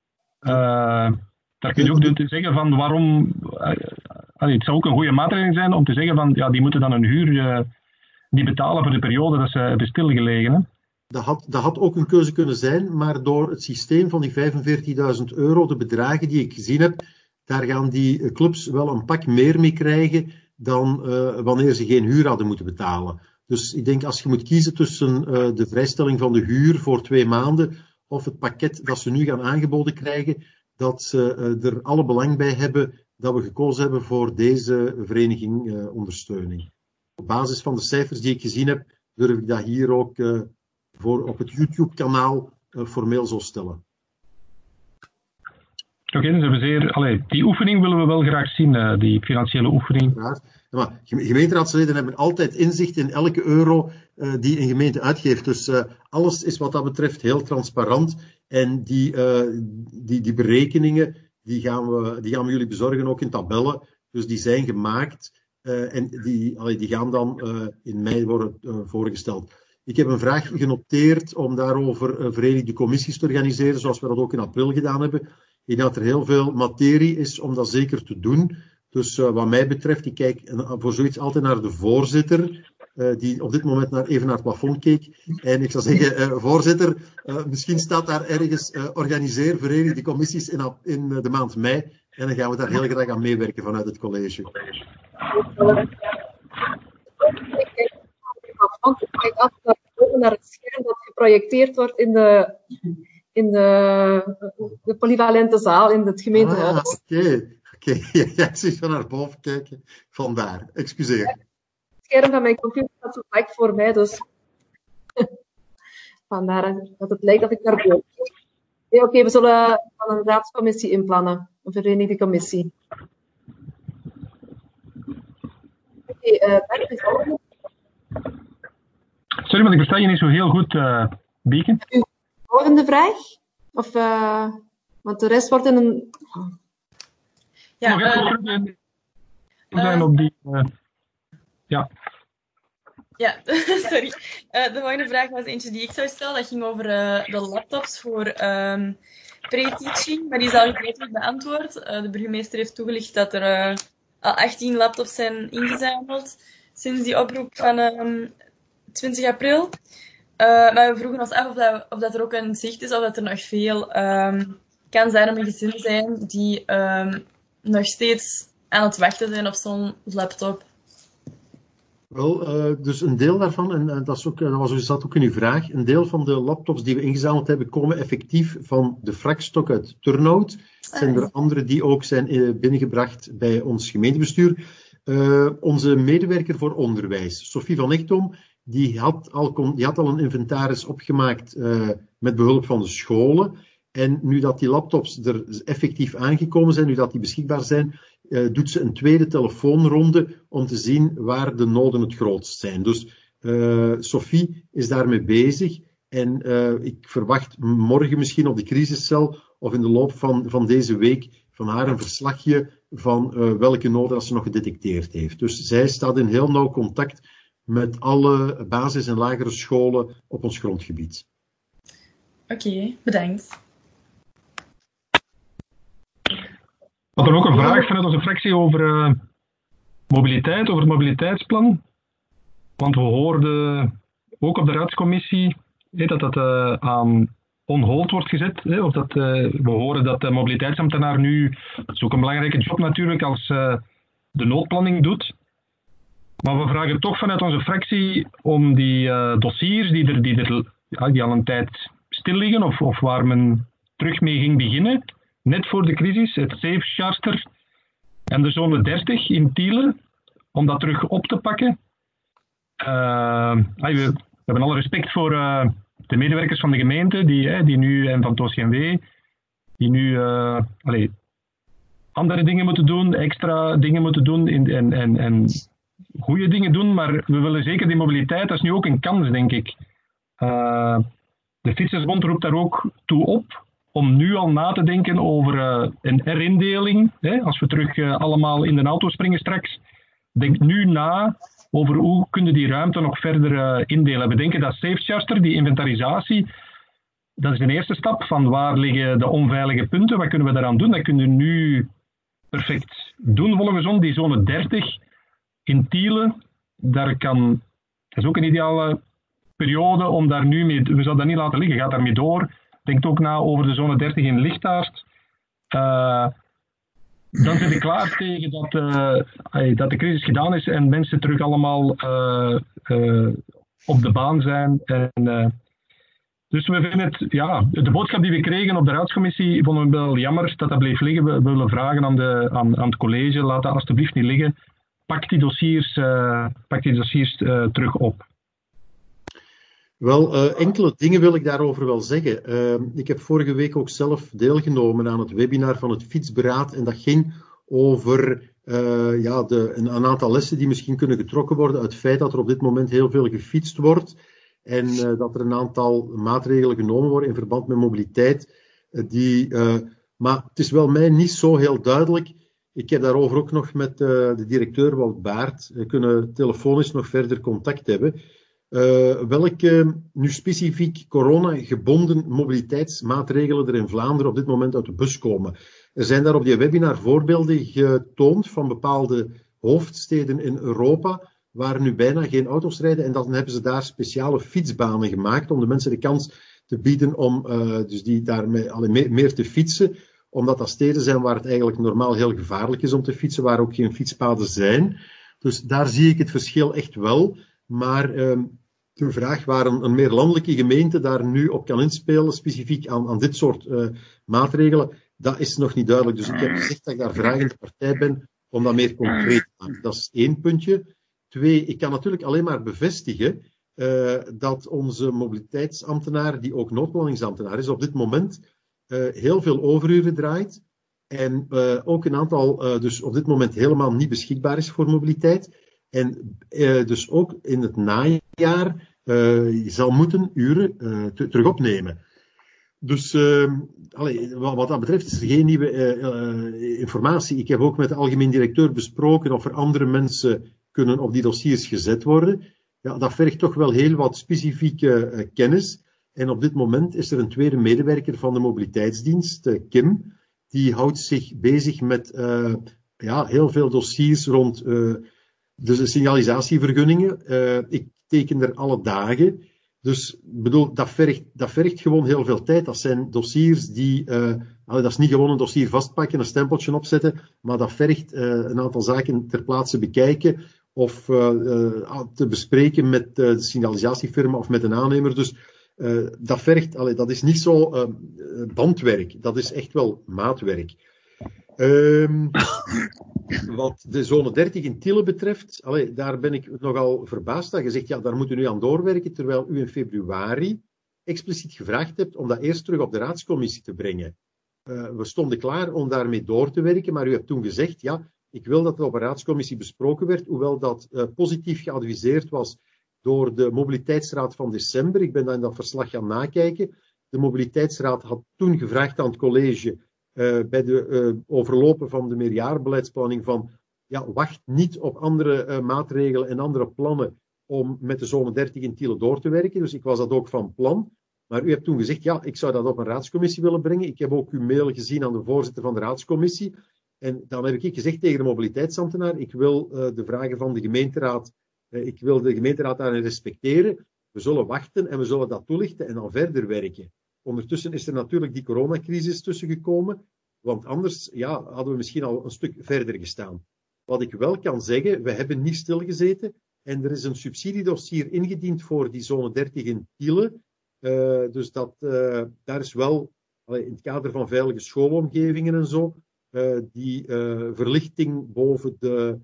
Daar kun je ook zeggen van waarom, het zou ook een goede maatregel zijn om te zeggen van, ja, die moeten dan een huur niet betalen voor de periode dat ze hebben stilgelegen. Hè? Dat had ook een keuze kunnen zijn, maar door het systeem van die €45.000, de bedragen die ik gezien heb, daar gaan die clubs wel een pak meer mee krijgen dan wanneer ze geen huur hadden moeten betalen. Dus ik denk als je moet kiezen tussen de vrijstelling van de huur voor 2 maanden of het pakket dat ze nu gaan aangeboden krijgen, dat ze er alle belang bij hebben dat we gekozen hebben voor deze vereniging ondersteuning. Op basis van de cijfers die ik gezien heb, durf ik dat hier ook op het YouTube-kanaal formeel zo stellen. Oké, dus hebben we die oefening willen we wel graag zien, die financiële oefening. Ja, maar gemeenteraadsleden hebben altijd inzicht in elke euro die een gemeente uitgeeft. Dus alles is wat dat betreft heel transparant. En die berekeningen die gaan we jullie bezorgen, ook in tabellen. Dus die zijn gemaakt en die gaan dan in mei worden voorgesteld. Ik heb een vraag genoteerd om daarover verenigde commissies te organiseren, zoals we dat ook in april gedaan hebben. Ik denk dat er heel veel materie is om dat zeker te doen. Dus wat mij betreft, ik kijk voor zoiets altijd naar de voorzitter, die op dit moment even naar het plafond keek. En ik zou zeggen, voorzitter, misschien staat daar ergens organiseer verenigde commissies in de maand mei. En dan gaan we daar heel graag aan meewerken vanuit het college. Ik kijk altijd naar het scherm dat geprojecteerd wordt in de polyvalente zaal in het gemeentehuis. Oké. Ja, ik zie van naar boven kijken. Vandaar. Excuseer. Het scherm van mijn computer staat zo vlak voor mij, dus vandaar dat het lijkt dat ik naar boven kijk. Oké, we zullen van een raadscommissie inplannen. Een verenigde commissie. Oké, sorry, maar ik versta je niet zo heel goed, Bieke. Volgende vraag? Of, want de rest wordt in een... Ja, op die... Ja. Ja, sorry. De volgende vraag was eentje die ik zou stellen. Dat ging over de laptops voor pre-teaching, maar die is al gedeeltelijk beantwoord. De burgemeester heeft toegelicht dat er al 18 laptops zijn ingezameld sinds die oproep van 20 april. Maar we vroegen ons af of dat er ook een zicht is, of dat er nog veel kan zijn om een gezin te zijn die nog steeds aan het wachten zijn op zo'n laptop. Wel, dus een deel daarvan, en dat zat ook in uw vraag, een deel van de laptops die we ingezameld hebben, komen effectief van de frakstok uit Turnhout. Zijn er andere die ook zijn binnengebracht bij ons gemeentebestuur. Onze medewerker voor onderwijs, Sophie van Echtom, die had al een inventaris opgemaakt met behulp van de scholen. En nu dat die laptops er effectief aangekomen zijn, nu dat die beschikbaar zijn, doet ze een tweede telefoonronde om te zien waar de noden het grootst zijn. Dus Sophie is daarmee bezig. En ik verwacht morgen misschien op de crisiscel of in de loop van deze week van haar een verslagje van welke noden dat ze nog gedetecteerd heeft. Dus zij staat in heel nauw contact met alle basis- en lagere scholen op ons grondgebied. Oké, bedankt. We hadden ook een vraag vanuit onze fractie over mobiliteit, over het mobiliteitsplan. Want we hoorden ook op de raadscommissie dat dat aan on hold wordt gezet. Of dat, we horen dat de mobiliteitsambtenaar nu, dat is ook een belangrijke job natuurlijk, als de noodplanning doet. Maar we vragen toch vanuit onze fractie om die dossiers die al een tijd stil liggen of waar men terug mee ging beginnen, net voor de crisis, het Safe Charter en de zone 30 in Tiele, om dat terug op te pakken. We hebben alle respect voor de medewerkers van de gemeente die nu, en van het OCMW, die nu andere dingen moeten doen, extra dingen moeten doen en goede dingen doen, maar we willen zeker die mobiliteit, dat is nu ook een kans, denk ik. De Fietsersbond roept daar ook toe op om nu al na te denken over een herindeling. Als we terug allemaal in de auto springen straks, denk nu na over hoe kunnen die ruimte nog verder indelen. We denken dat Safe Charter, die inventarisatie, dat is de eerste stap van waar liggen de onveilige punten, wat kunnen we daaraan doen. Dat kunnen we nu perfect doen volgens ons. Die zone 30 in Tiele, dat is ook een ideale periode om daar nu mee, we zouden dat niet laten liggen, gaat daarmee door. Denkt ook na over de zone 30 in Lichtaart. Dan zit ik klaar tegen dat de crisis gedaan is en mensen terug allemaal op de baan zijn. Dus we vinden het, de boodschap die we kregen op de raadscommissie, vonden we wel jammer dat dat bleef liggen. We willen vragen aan het college, laat dat alstublieft niet liggen. Pak die dossiers terug op. Wel, enkele dingen wil ik daarover wel zeggen. Ik heb vorige week ook zelf deelgenomen aan het webinar van het Fietsberaad en dat ging over een aantal lessen die misschien kunnen getrokken worden uit het feit dat er op dit moment heel veel gefietst wordt en dat er een aantal maatregelen genomen worden in verband met mobiliteit. Maar het is wel mij niet zo heel duidelijk. Ik heb daarover ook nog met de directeur Wout Baert kunnen telefonisch nog verder contact hebben. Welke nu specifiek corona-gebonden mobiliteitsmaatregelen er in Vlaanderen op dit moment uit de bus komen. Er zijn daar op die webinar voorbeelden getoond van bepaalde hoofdsteden in Europa waar nu bijna geen auto's rijden en dan hebben ze daar speciale fietsbanen gemaakt om de mensen de kans te bieden om dus die daarmee meer te fietsen, omdat dat steden zijn waar het eigenlijk normaal heel gevaarlijk is om te fietsen, waar ook geen fietspaden zijn. Dus daar zie ik het verschil echt wel. Maar de vraag waar een meer landelijke gemeente daar nu op kan inspelen, specifiek aan dit soort maatregelen, dat is nog niet duidelijk. Dus ik heb gezegd dat ik daar vragende partij ben om dat meer concreet te maken. Dat is 1 puntje. 2, ik kan natuurlijk alleen maar bevestigen dat onze mobiliteitsambtenaar, die ook noodplanningsambtenaar is, op dit moment heel veel overuren draait. En ook een aantal dus op dit moment helemaal niet beschikbaar is voor mobiliteit. En dus ook in het najaar zal moeten uren terug opnemen. Dus wat dat betreft is er geen nieuwe informatie. Ik heb ook met de algemeen directeur besproken of er andere mensen kunnen op die dossiers gezet worden. Ja, dat vergt toch wel heel wat specifieke kennis. En op dit moment is er een tweede medewerker van de mobiliteitsdienst, Kim. Die houdt zich bezig met heel veel dossiers rond de signalisatievergunningen. Ik teken er alle dagen. Dus bedoel, dat vergt gewoon heel veel tijd. Dat zijn dossiers dat is niet gewoon een dossier vastpakken, een stempeltje opzetten, maar dat vergt een aantal zaken ter plaatse bekijken of te bespreken met de signalisatiefirma of met een aannemer. Dus dat is niet zo bandwerk, dat is echt wel maatwerk. Wat de zone 30 in Tiele betreft, daar ben ik nogal verbaasd dat je zegt, ja, daar moeten we nu aan doorwerken, terwijl u in februari expliciet gevraagd hebt om dat eerst terug op de raadscommissie te brengen. We stonden klaar om daarmee door te werken, maar u hebt toen gezegd, ja, ik wil dat het op een raadscommissie besproken werd, hoewel dat positief geadviseerd was door de mobiliteitsraad van december. Ik ben dan in dat verslag gaan nakijken. De mobiliteitsraad had toen gevraagd aan het college bij de overlopen van de meerjarenbeleidsplanning van ja, wacht niet op andere maatregelen en andere plannen om met de zone 30 in Tiele door te werken. Dus ik was dat ook van plan. Maar u hebt toen gezegd, ja, ik zou dat op een raadscommissie willen brengen. Ik heb ook uw mail gezien aan de voorzitter van de raadscommissie. En dan heb ik gezegd tegen de mobiliteitsambtenaar, ik wil de vragen van de gemeenteraad, ik wil de gemeenteraad daarin respecteren. We zullen wachten en we zullen dat toelichten en dan verder werken. Ondertussen is er natuurlijk die coronacrisis tussengekomen, want anders ja, hadden we misschien al een stuk verder gestaan. Wat ik wel kan zeggen, we hebben niet stilgezeten en er is een subsidiedossier ingediend voor die zone 30 in Tiele. Dus daar is wel, in het kader van veilige schoolomgevingen en zo, die verlichting boven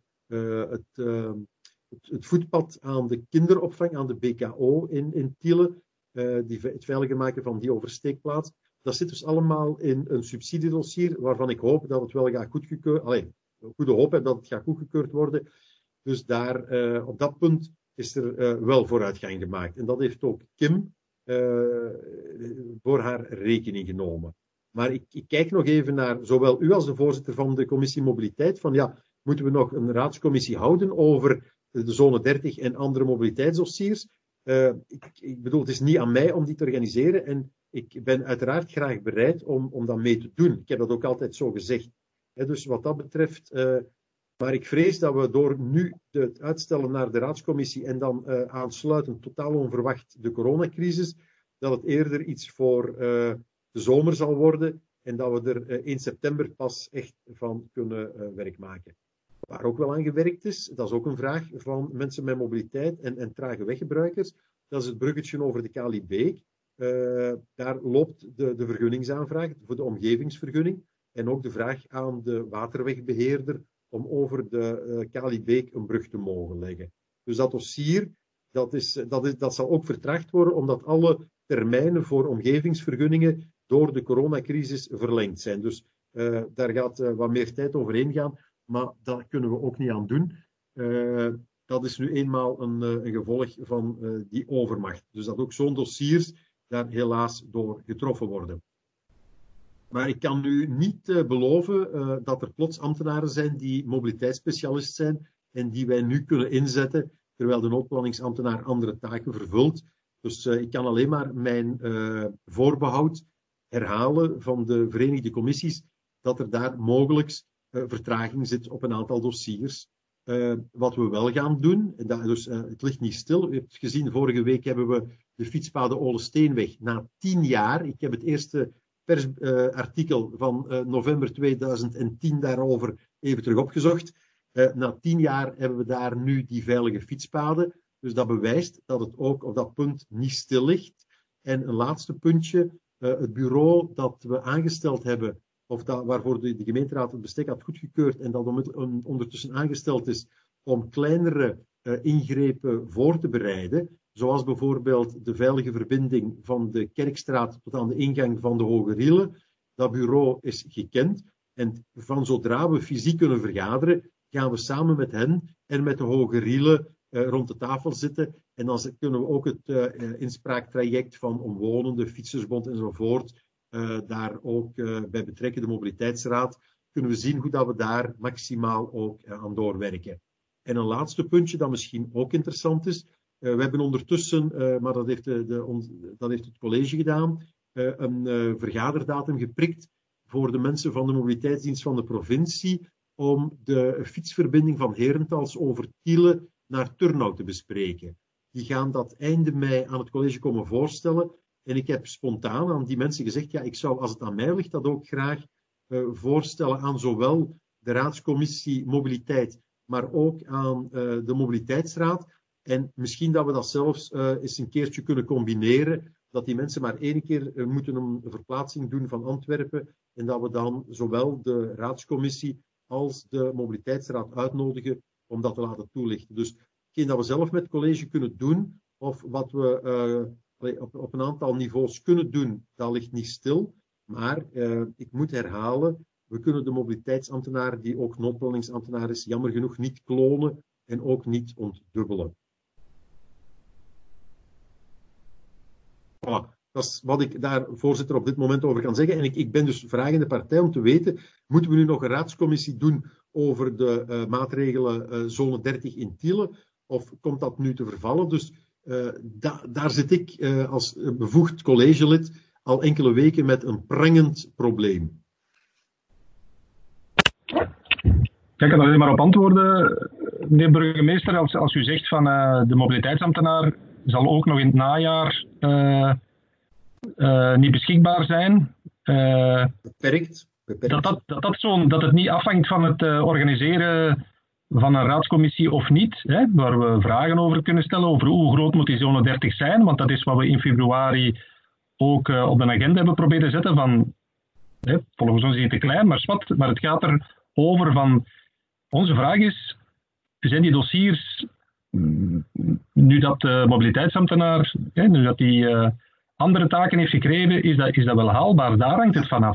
het voetpad aan de kinderopvang, aan de BKO in Tiele, het veiliger maken van die oversteekplaats. Dat zit dus allemaal in een subsidiedossier, waarvan ik hoop dat het wel gaat goedgekeurd worden. Goede hoop heb dat het gaat goedgekeurd worden. Dus daar, op dat punt is er wel vooruitgang gemaakt. En dat heeft ook Kim voor haar rekening genomen. Maar ik kijk nog even naar zowel u als de voorzitter van de commissie Mobiliteit. Van ja, moeten we nog een raadscommissie houden over de zone 30 en andere mobiliteitsdossiers? Ik bedoel, het is niet aan mij om die te organiseren. En ik ben uiteraard graag bereid om dat mee te doen. Ik heb dat ook altijd zo gezegd. Dus wat dat betreft... maar ik vrees dat we door nu het uitstellen naar de raadscommissie en dan aansluitend totaal onverwacht de coronacrisis, dat het eerder iets voor de zomer zal worden en dat we er 1 september pas echt van kunnen werk maken. Waar ook wel aan gewerkt is, dat is ook een vraag van mensen met mobiliteit en trage weggebruikers, dat is het bruggetje over de Kalibeek. Daar loopt de vergunningsaanvraag voor de omgevingsvergunning en ook de vraag aan de waterwegbeheerder om over de Kalibeek een brug te mogen leggen. Dus dat dossier, dat zal ook vertraagd worden, omdat alle termijnen voor omgevingsvergunningen door de coronacrisis verlengd zijn. Dus daar gaat wat meer tijd overheen gaan, maar dat kunnen we ook niet aan doen. Dat is nu eenmaal een gevolg van die overmacht. Dus dat ook zo'n dossiers daar helaas door getroffen worden. Maar ik kan u niet beloven dat er plots ambtenaren zijn die mobiliteitsspecialist zijn en die wij nu kunnen inzetten, terwijl de noodplanningsambtenaar andere taken vervult. Dus ik kan alleen maar mijn voorbehoud herhalen van de Verenigde Commissies, dat er daar mogelijk vertraging zit op een aantal dossiers. Wat we wel gaan doen, dus het ligt niet stil. U hebt gezien, vorige week hebben we de fietspaden Olesteenweg na 10 jaar. Ik heb het eerste persartikel van november 2010 daarover even terug opgezocht. Na 10 jaar hebben we daar nu die veilige fietspaden. Dus dat bewijst dat het ook op dat punt niet stil ligt. En een laatste puntje. Het bureau dat we aangesteld hebben, of waarvoor de gemeenteraad het bestek had goedgekeurd en dat ondertussen aangesteld is om kleinere ingrepen voor te bereiden, zoals bijvoorbeeld de veilige verbinding van de Kerkstraat tot aan de ingang van de Hoge Riele. Dat bureau is gekend en van zodra we fysiek kunnen vergaderen, gaan we samen met hen en met de Hoge Riele rond de tafel zitten. En dan kunnen we ook het inspraaktraject van omwonenden, Fietsersbond enzovoort, daar ook bij betrekken, de mobiliteitsraad, kunnen we zien hoe dat we daar maximaal ook aan doorwerken. En een laatste puntje dat misschien ook interessant is. We hebben ondertussen, maar dat heeft het college gedaan, een vergaderdatum geprikt voor de mensen van de mobiliteitsdienst van de provincie om de fietsverbinding van Herentals over Tiele naar Turnhout te bespreken. Die gaan dat einde mei aan het college komen voorstellen. En ik heb spontaan aan die mensen gezegd, ja, ik zou, als het aan mij ligt, dat ook graag voorstellen aan zowel de raadscommissie mobiliteit, maar ook aan de mobiliteitsraad. En misschien dat we dat zelfs eens een keertje kunnen combineren, dat die mensen maar 1 keer moeten een verplaatsing doen van Antwerpen en dat we dan zowel de raadscommissie als de mobiliteitsraad uitnodigen om dat te laten toelichten. Dus hetgeen dat we zelf met het college kunnen doen, of wat we op een aantal niveaus kunnen doen, dat ligt niet stil. Maar ik moet herhalen, we kunnen de mobiliteitsambtenaar, die ook noodplanningsambtenaar is, jammer genoeg niet klonen en ook niet ontdubbelen. Voilà. Dat is wat ik daar, voorzitter, op dit moment over kan zeggen. En ik ben dus vragende partij om te weten, moeten we nu nog een raadscommissie doen over de maatregelen zone 30 in Tiele? Of komt dat nu te vervallen? Dus daar zit ik als bevoegd collegelid al enkele weken met een prangend probleem. Ik kan er alleen maar op antwoorden, meneer burgemeester, als u zegt van de mobiliteitsambtenaar zal ook nog in het najaar niet beschikbaar zijn. Beperkt. Dat het niet afhangt van het organiseren van een raadscommissie of niet, hè, waar we vragen over kunnen stellen, over hoe groot moet die zone 30 zijn, want dat is wat we in februari ook op de agenda hebben proberen zetten van, hè, volgens ons is het te klein, maar het gaat er over van, onze vraag is, zijn die dossiers, nu dat de mobiliteitsambtenaar, hè, nu dat die andere taken heeft gekregen, is dat wel haalbaar? Daar hangt het vanaf.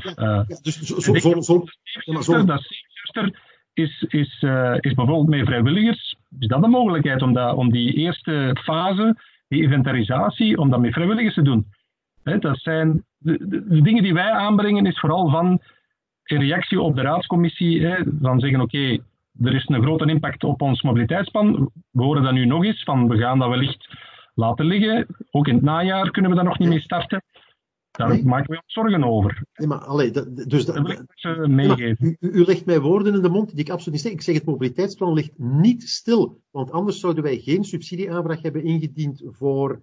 Dat Safe is bijvoorbeeld met vrijwilligers, is dat een mogelijkheid om die eerste fase, die inventarisatie, om dat met vrijwilligers te doen? Hè, dat zijn de dingen die wij aanbrengen, is vooral van in reactie op de raadscommissie, hè, van zeggen oké, er is een grote impact op ons mobiliteitsplan. We horen dat nu nog eens, van we gaan dat wellicht laten liggen. Ook in het najaar kunnen we daar nog niet mee starten. Daar maken we ons zorgen over. Nee, maar, meegeven. U legt mij woorden in de mond die ik absoluut niet zeg. Ik zeg, het mobiliteitsplan ligt niet stil. Want anders zouden wij geen subsidieaanvraag hebben ingediend voor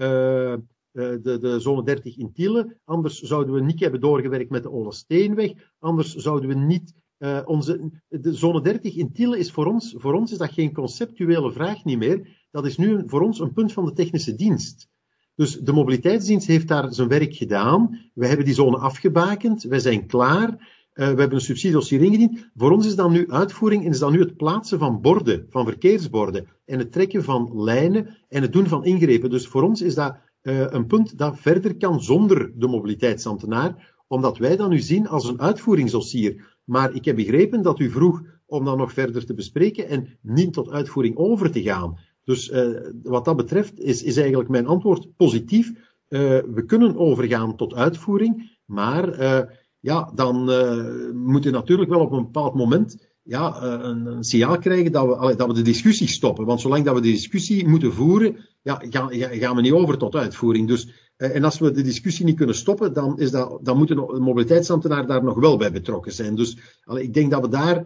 de zone 30 in Tiele. Anders zouden we niet hebben doorgewerkt met de Olesteenweg. Anders zouden we niet... de zone 30 in Tiele is voor ons is dat geen conceptuele vraag niet meer. Dat is nu voor ons een punt van de technische dienst. Dus de mobiliteitsdienst heeft daar zijn werk gedaan. We hebben die zone afgebakend. Wij zijn klaar. We hebben een subsidiedossier ingediend. Voor ons is dan nu uitvoering en is dan nu het plaatsen van borden, van verkeersborden. En het trekken van lijnen en het doen van ingrepen. Dus voor ons is dat een punt dat verder kan zonder de mobiliteitsambtenaar. Omdat wij dat nu zien als een uitvoeringsdossier. Maar ik heb begrepen dat u vroeg om dat nog verder te bespreken en niet tot uitvoering over te gaan. Dus wat dat betreft is eigenlijk mijn antwoord positief. We kunnen overgaan tot uitvoering, maar dan moet je natuurlijk wel op een bepaald moment een signaal krijgen dat we de discussie stoppen. Want zolang dat we de discussie moeten voeren, gaan we niet over tot uitvoering. Dus, en als we de discussie niet kunnen stoppen, dan moet een mobiliteitsambtenaar daar nog wel bij betrokken zijn. Dus ik denk dat we daar...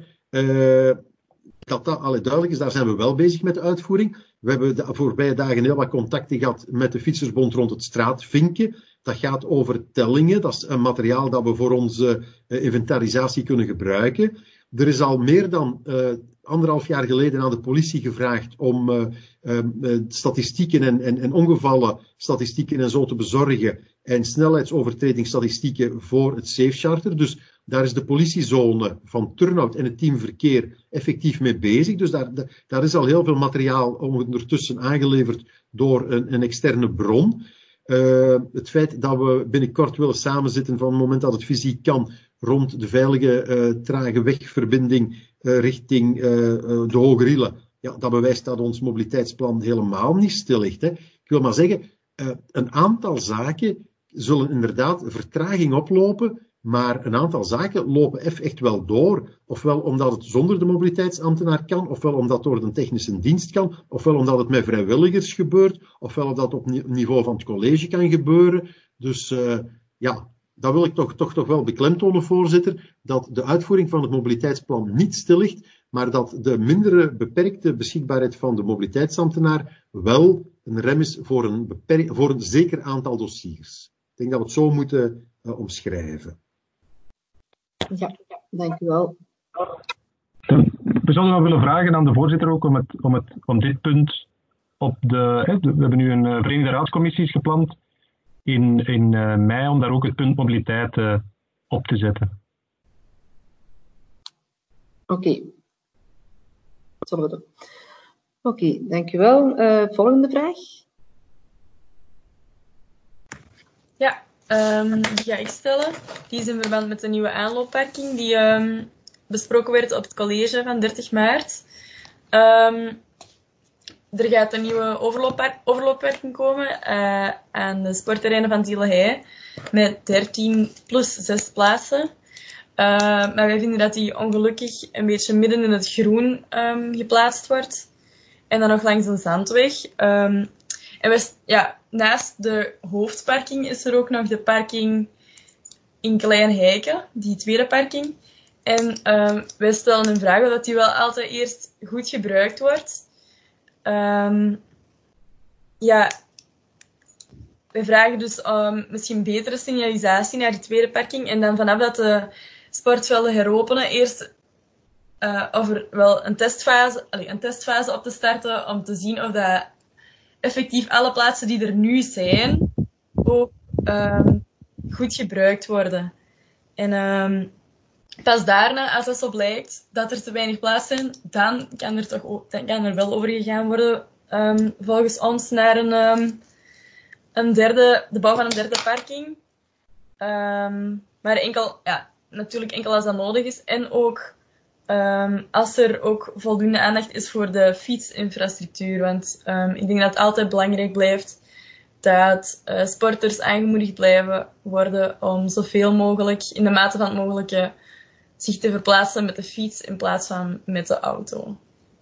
dat duidelijk is, daar zijn we wel bezig met de uitvoering. We hebben de voorbije dagen heel wat contacten gehad met de Fietsersbond rond het straatvinken. Dat gaat over tellingen. Dat is een materiaal dat we voor onze inventarisatie kunnen gebruiken. Er is al meer dan 1,5 jaar geleden aan de politie gevraagd om statistieken en ongevallen statistieken en zo te bezorgen en snelheidsovertredingsstatistieken voor het Safe Charter. Dus daar is de politiezone van Turnhout en het team verkeer effectief mee bezig. Dus daar is al heel veel materiaal ondertussen aangeleverd door een externe bron. Het feit dat we binnenkort willen samenzitten van het moment dat het fysiek kan rond de veilige trage wegverbinding richting de Hoge Rille, dat bewijst dat ons mobiliteitsplan helemaal niet stil ligt. Hè. Ik wil maar zeggen, een aantal zaken zullen inderdaad vertraging oplopen, maar een aantal zaken lopen echt wel door. Ofwel omdat het zonder de mobiliteitsambtenaar kan, ofwel omdat het door de technische dienst kan, ofwel omdat het met vrijwilligers gebeurt, ofwel omdat het op niveau van het college kan gebeuren. Dus dat wil ik toch wel beklemtonen, voorzitter, dat de uitvoering van het mobiliteitsplan niet stil ligt, maar dat de mindere beperkte beschikbaarheid van de mobiliteitsambtenaar wel een rem is voor een zeker aantal dossiers. Ik denk dat we het zo moeten omschrijven. Ja, dank u wel. We zouden wel willen vragen aan de voorzitter ook om dit punt op we hebben nu een Verenigde Raadscommissies gepland in mei om daar ook het punt mobiliteit op te zetten. Oké. Zullen we doen. Oké, dankjewel. Volgende vraag. Ja, die ga ik stellen. Die is in verband met de nieuwe aanloopparking die besproken werd op het college van 30 maart. Er gaat een nieuwe overloopparking komen aan de sportterreinen van Tielenhei met 13 plus 6 plaatsen. Maar wij vinden dat die ongelukkig een beetje midden in het groen geplaatst wordt. En dan nog langs een zandweg. En naast de hoofdparking is er ook nog de parking in Klein Heiken, die tweede parking. En wij stellen een vraag of dat die wel altijd eerst goed gebruikt wordt. Wij vragen dus misschien betere signalisatie naar die tweede parking. En dan vanaf dat de sportvelden heropenen, eerst over wel een testfase op te starten om te zien of dat effectief alle plaatsen die er nu zijn ook goed gebruikt worden. En pas daarna, als het zo blijkt dat er te weinig plaatsen zijn, dan kan er wel over gegaan worden, volgens ons, naar de bouw van een derde parking. Maar natuurlijk enkel als dat nodig is. En ook als er ook voldoende aandacht is voor de fietsinfrastructuur. Want ik denk dat het altijd belangrijk blijft dat sporters aangemoedigd blijven worden om zoveel mogelijk, in de mate van het mogelijke, zich te verplaatsen met de fiets in plaats van met de auto.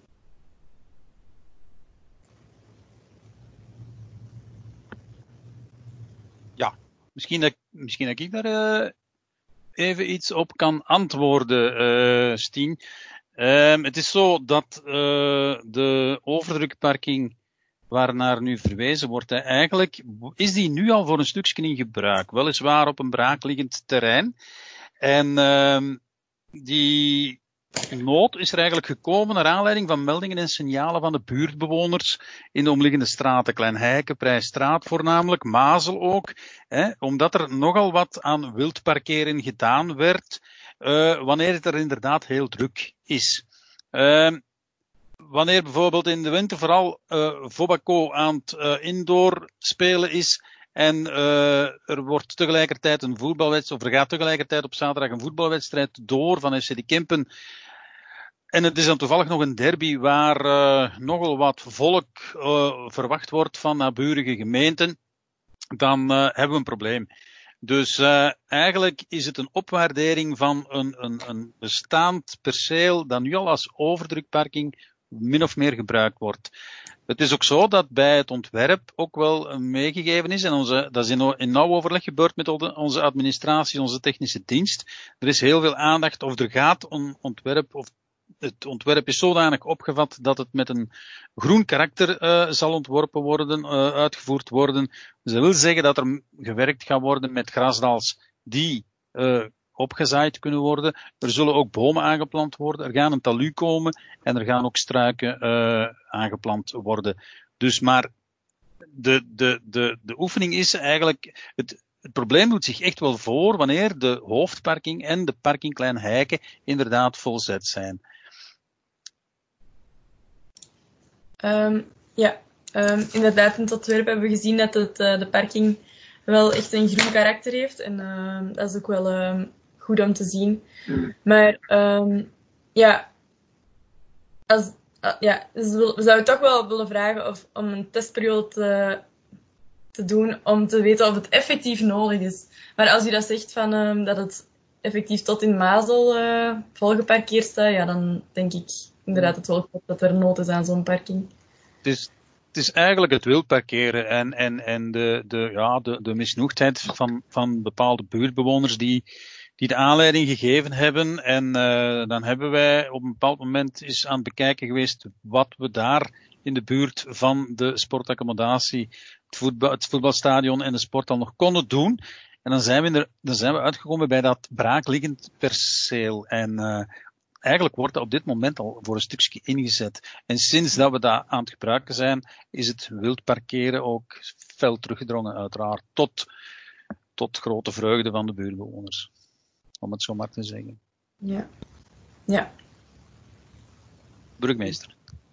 Ja, misschien dat ik daar even iets op kan antwoorden, Stien. Het is zo dat de overdrukparking waarnaar nu verwezen wordt, eigenlijk is die nu al voor een stukje in gebruik. Weliswaar op een braakliggend terrein. En die nood is er eigenlijk gekomen naar aanleiding van meldingen en signalen van de buurtbewoners in de omliggende straten. Klein Heiken, Prijsstraat voornamelijk, Mazel ook. Omdat er nogal wat aan wildparkeren gedaan werd, wanneer het er inderdaad heel druk is. Wanneer bijvoorbeeld in de winter vooral Vobaco aan het indoor spelen is en er wordt tegelijkertijd een voetbalwedstrijd, of er gaat tegelijkertijd op zaterdag een voetbalwedstrijd door van FC De Kempen. En het is dan toevallig nog een derby waar nogal wat volk verwacht wordt van naburige gemeenten. Dan hebben we een probleem. Dus eigenlijk is het een opwaardering van een bestaand perceel dat nu al als overdrukparking min of meer gebruikt wordt. Het is ook zo dat bij het ontwerp ook wel meegegeven is, en dat is in nauw overleg gebeurd met onze administratie, onze technische dienst. Er is heel veel aandacht, of er gaat een ontwerp, of het ontwerp is zodanig opgevat dat het met een groen karakter zal ontworpen worden, uitgevoerd worden. Dus dat wil zeggen dat er gewerkt gaat worden met grasdals die opgezaaid kunnen worden. Er zullen ook bomen aangeplant worden. Er gaan een talud komen en er gaan ook struiken aangeplant worden. Dus maar de oefening is eigenlijk, het probleem doet zich echt wel voor wanneer de hoofdparking en de parking Klein Heiken inderdaad volzet zijn. Inderdaad, in het ontwerp hebben we gezien dat de parking wel echt een groen karakter heeft. En dat is ook wel goed om te zien. Maar dus we zouden toch wel willen vragen om een testperiode te doen om te weten of het effectief nodig is. Maar als u dat zegt van dat het effectief tot in Mazel volgeparkeerd staat, dan denk ik inderdaad het wel dat er nood is aan zo'n parking. Het is eigenlijk het wildparkeren en de misnoegdheid van bepaalde buurtbewoners die de aanleiding gegeven hebben. En dan hebben wij op een bepaald moment eens aan het bekijken geweest wat we daar in de buurt van de sportaccommodatie, het voetbalstadion en de sporthal nog konden doen. En dan zijn we uitgekomen bij dat braakliggend perceel. En eigenlijk wordt dat op dit moment al voor een stukje ingezet. En sinds dat we dat aan het gebruiken zijn, is het wildparkeren ook fel teruggedrongen, uiteraard. Tot grote vreugde van de buurtbewoners. Om het zo maar te zeggen. Ja. burgemeester.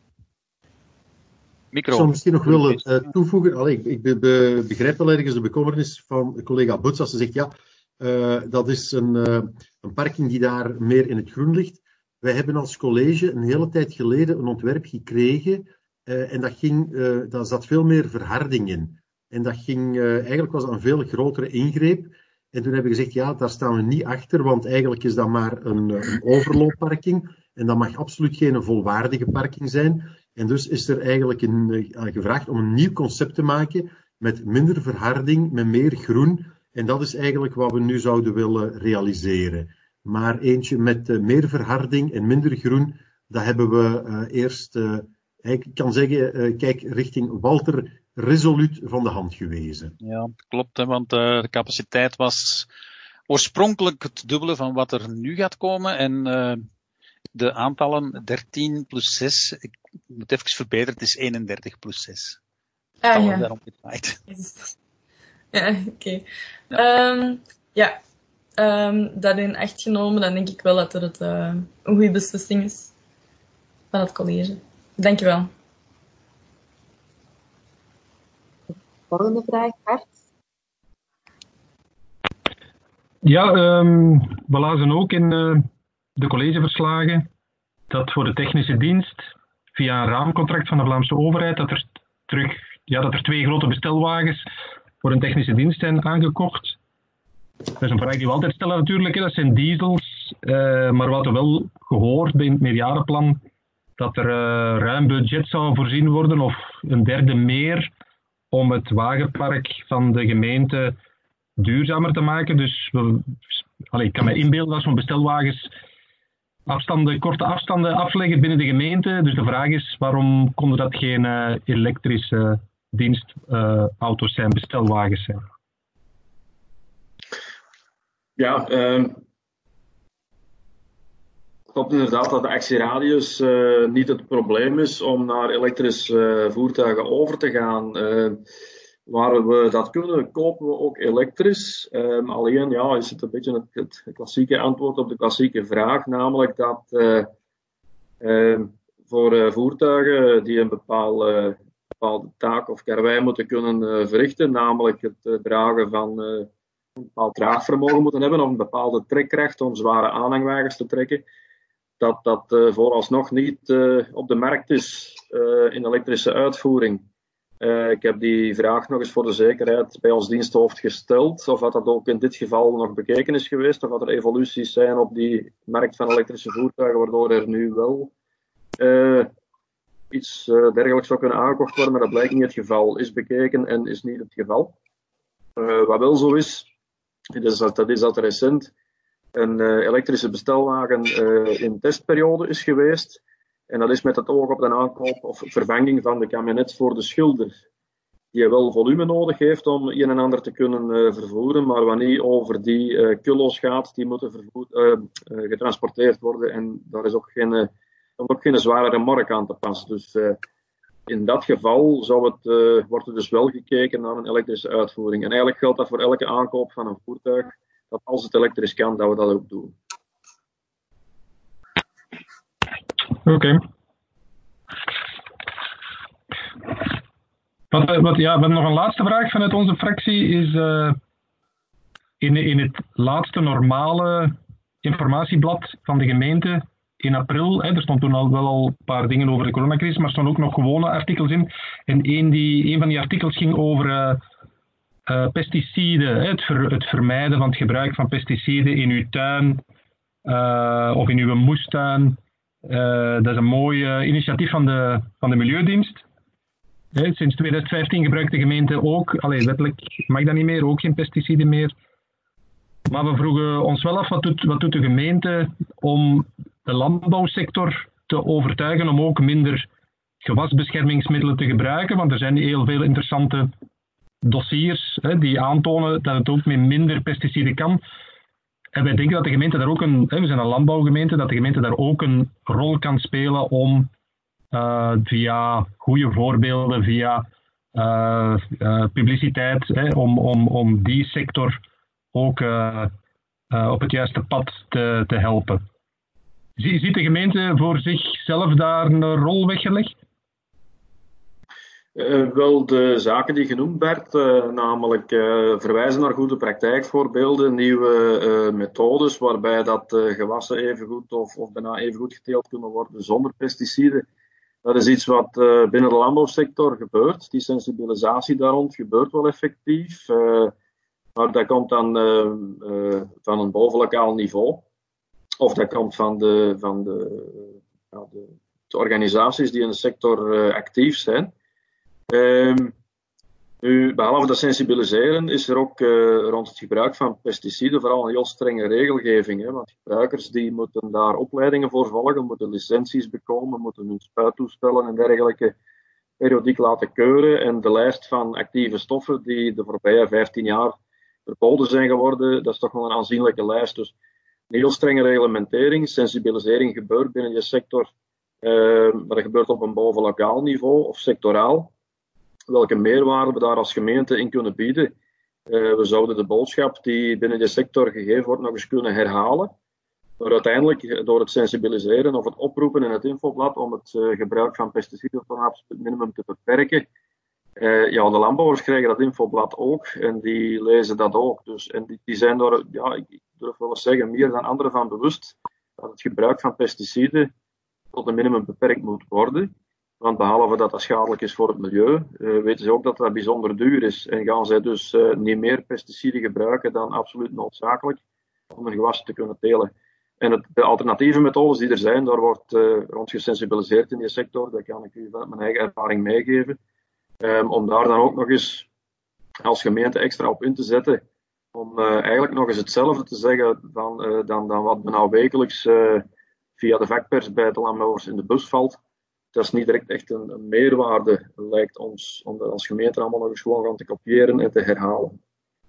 Ik zou misschien nog willen toevoegen. Ik begrijp wel ergens de bekommernis van collega Buts als ze zegt, ja, dat is een parking die daar meer in het groen ligt. Wij hebben als college een hele tijd geleden een ontwerp gekregen en daar zat veel meer verharding in. En eigenlijk was dat een veel grotere ingreep. En toen hebben we gezegd, ja, daar staan we niet achter, want eigenlijk is dat maar een overloopparking. En dat mag absoluut geen volwaardige parking zijn. En dus is er eigenlijk gevraagd om een nieuw concept te maken met minder verharding, met meer groen. En dat is eigenlijk wat we nu zouden willen realiseren. Maar eentje met meer verharding en minder groen, dat hebben we eerst, ik kan zeggen, kijk richting Walter resoluut van de hand gewezen. Ja, klopt, hè, want de capaciteit was oorspronkelijk het dubbele van wat er nu gaat komen. En de aantallen 13 plus 6, ik moet even verbeteren, het is 31 plus 6. Ja. Daarom gedraaid. Ja, oké. Dat in acht genomen, dan denk ik wel dat het een goede beslissing is van het college. Dankjewel. Volgende vraag, Bart. Ja, we lazen ook in de collegeverslagen dat voor de technische dienst via een raamcontract van de Vlaamse overheid dat er 2 grote bestelwagens voor een technische dienst zijn aangekocht. Dat is een vraag die we altijd stellen natuurlijk, hè. Dat zijn diesels, maar we hadden wel gehoord bij het meerjarenplan dat er ruim budget zou voorzien worden of een derde meer om het wagenpark van de gemeente duurzamer te maken. Dus ik kan me inbeelden dat zo'n bestelwagens korte afstanden afleggen binnen de gemeente. Dus de vraag is, waarom konden dat geen elektrische dienstauto's zijn, bestelwagens zijn? Ja, klopt inderdaad dat de actieradius niet het probleem is om naar elektrische voertuigen over te gaan. Waar we dat kunnen, kopen we ook elektrisch. Alleen is het een beetje het klassieke antwoord op de klassieke vraag, namelijk dat voor voertuigen die een bepaalde taak of karwei moeten kunnen verrichten, namelijk het dragen van een bepaald draagvermogen moeten hebben of een bepaalde trekkracht om zware aanhangwagens te trekken, dat vooralsnog niet op de markt is in elektrische uitvoering. Ik heb die vraag nog eens voor de zekerheid bij ons diensthoofd gesteld, of dat ook in dit geval nog bekeken is geweest, of dat er evoluties zijn op die markt van elektrische voertuigen, waardoor er nu wel iets dergelijks zou kunnen aangekocht worden, maar dat blijkt niet het geval. Is bekeken en is niet het geval. Wat wel zo is, dat is dat recent een elektrische bestelwagen in testperiode is geweest. En dat is met het oog op de aankoop of vervanging van de camionet voor de schilder. Die wel volume nodig heeft om een en ander te kunnen vervoeren, maar wanneer over die kilo's gaat, die moeten getransporteerd worden. En daar is ook geen zware remork aan te pas. Dus in dat geval wordt er dus wel gekeken naar een elektrische uitvoering. En eigenlijk geldt dat voor elke aankoop van een voertuig, dat als het elektrisch kan, dat we dat ook doen. Oké. We hebben nog een laatste vraag vanuit onze fractie. Is in het laatste normale informatieblad van de gemeente in april, er stond toen al een paar dingen over de coronacrisis, maar er stonden ook nog gewone artikels in. En een van die artikels ging over pesticiden, het vermijden van het gebruik van pesticiden in uw tuin of in uw moestuin. Dat is een mooi initiatief van de Milieudienst. Sinds 2015 gebruikt de gemeente ook, wettelijk mag dat niet meer, ook geen pesticiden meer. Maar we vroegen ons wel af, wat doet de gemeente om de landbouwsector te overtuigen om ook minder gewasbeschermingsmiddelen te gebruiken? Want er zijn heel veel interessante dossiers die aantonen dat het ook met minder pesticiden kan. En wij denken dat de gemeente daar ook we zijn een landbouwgemeente, dat de gemeente daar ook een rol kan spelen om via goede voorbeelden, via publiciteit, om die sector ook op het juiste pad te helpen. Ziet de gemeente voor zichzelf daar een rol weggelegd? Wel, de zaken die genoemd werd, namelijk verwijzen naar goede praktijkvoorbeelden, nieuwe methodes waarbij dat gewassen evengoed of bijna evengoed geteeld kunnen worden zonder pesticiden. Dat is iets wat binnen de landbouwsector gebeurt. Die sensibilisatie daar rond gebeurt wel effectief. Maar dat komt dan van een bovenlokaal niveau. Of dat komt van de organisaties die in de sector actief zijn. Nu, behalve dat sensibiliseren is er ook rond het gebruik van pesticiden vooral een heel strenge regelgeving. Hè? Want gebruikers die moeten daar opleidingen voor volgen, moeten licenties bekomen, moeten hun spuittoestellen en dergelijke periodiek laten keuren. En de lijst van actieve stoffen die de voorbije 15 jaar verboden zijn geworden, dat is toch wel een aanzienlijke lijst. Dus een heel strenge reglementering, sensibilisering gebeurt binnen je sector, maar dat gebeurt op een bovenlokaal niveau of sectoraal. Welke meerwaarde we daar als gemeente in kunnen bieden. We zouden de boodschap die binnen de sector gegeven wordt nog eens kunnen herhalen. Maar uiteindelijk door het sensibiliseren of het oproepen in het infoblad om het gebruik van pesticiden tot een absoluut minimum te beperken. Ja, de landbouwers krijgen dat infoblad ook en die lezen dat ook. Dus, en die zijn er, ja, ik durf wel eens zeggen, meer dan anderen van bewust dat het gebruik van pesticiden tot een minimum beperkt moet worden. Want behalve dat dat schadelijk is voor het milieu, weten ze ook dat dat bijzonder duur is. En gaan zij dus niet meer pesticiden gebruiken dan absoluut noodzakelijk om een gewas te kunnen telen. En de alternatieve methodes die er zijn, daar wordt rond gesensibiliseerd in die sector. Dat kan ik u vanuit mijn eigen ervaring meegeven. Om daar dan ook nog eens als gemeente extra op in te zetten. Om eigenlijk nog eens hetzelfde te zeggen dan wat me nou wekelijks via de vakpers bij de landbouwers in de bus valt. Dat is niet direct echt een meerwaarde, lijkt ons, om dat als gemeente allemaal nog eens gewoon gaan te kopiëren en te herhalen.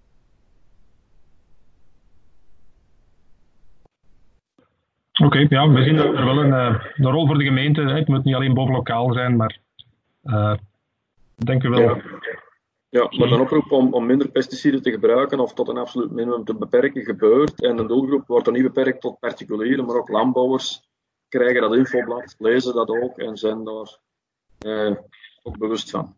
Oké, ja, we zien dat er wel een rol voor de gemeente. Het moet niet alleen bovenlokaal zijn, maar denk ik wel. Ja, maar een oproep om minder pesticiden te gebruiken of tot een absoluut minimum te beperken gebeurt. En een doelgroep wordt dan niet beperkt tot particulieren, maar ook landbouwers krijgen dat infoblad, lezen dat ook en zijn daar ook bewust van.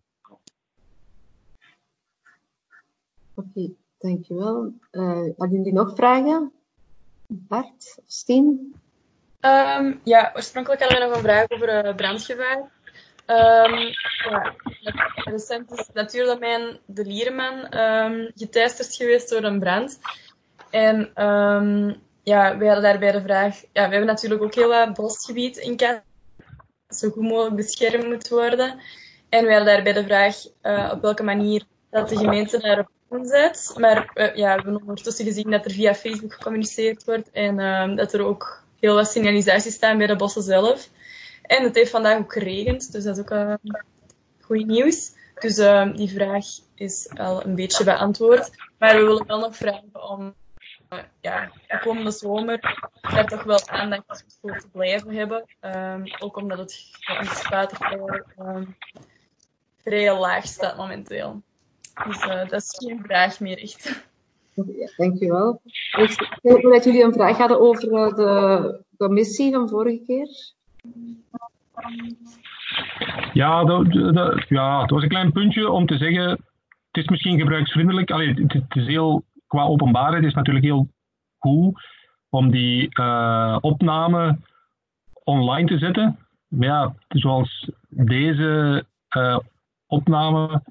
Oké, dankjewel. Hadden jullie nog vragen? Bart of Steen? Ja, oorspronkelijk hadden we nog een vraag over brandgevaar. Ja, recent is natuurdomein De Liereman geteisterd geweest door een brand. En ja, wij hadden daarbij de vraag... Ja, we hebben natuurlijk ook heel wat bosgebied in Kaat, dat zo goed mogelijk beschermd moet worden. En wij hadden daarbij de vraag op welke manier dat de gemeente daarop inzet. Maar ja, we hebben ondertussen gezien dat er via Facebook gecommuniceerd wordt en dat er ook heel wat signalisaties staan bij de bossen zelf. En het heeft vandaag ook geregend, dus dat is ook goed nieuws. Dus die vraag is al een beetje beantwoord. Maar we willen wel nog vragen om ja, de komende zomer daar toch wel aandacht voor te blijven hebben. Ook omdat het water vrij laag staat momenteel. Dus dat is geen vraag meer echt. Ja, dankjewel. Ik hoop dat jullie een vraag hadden over de commissie van vorige keer. Ja, het was een klein puntje om te zeggen, het is misschien gebruiksvriendelijk. Allee, het is heel, qua openbaarheid is het natuurlijk heel goed om die opname online te zetten. Maar ja, zoals deze opname,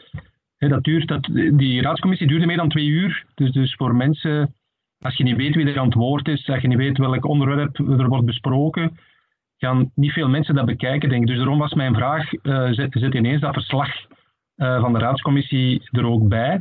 die raadscommissie duurde meer dan 2 uur. Dus voor mensen, als je niet weet wie er aan het woord is, als je niet weet welk onderwerp er wordt besproken, gaan niet veel mensen dat bekijken, denk ik. Dus daarom was mijn vraag, zet ineens dat verslag van de raadscommissie er ook bij.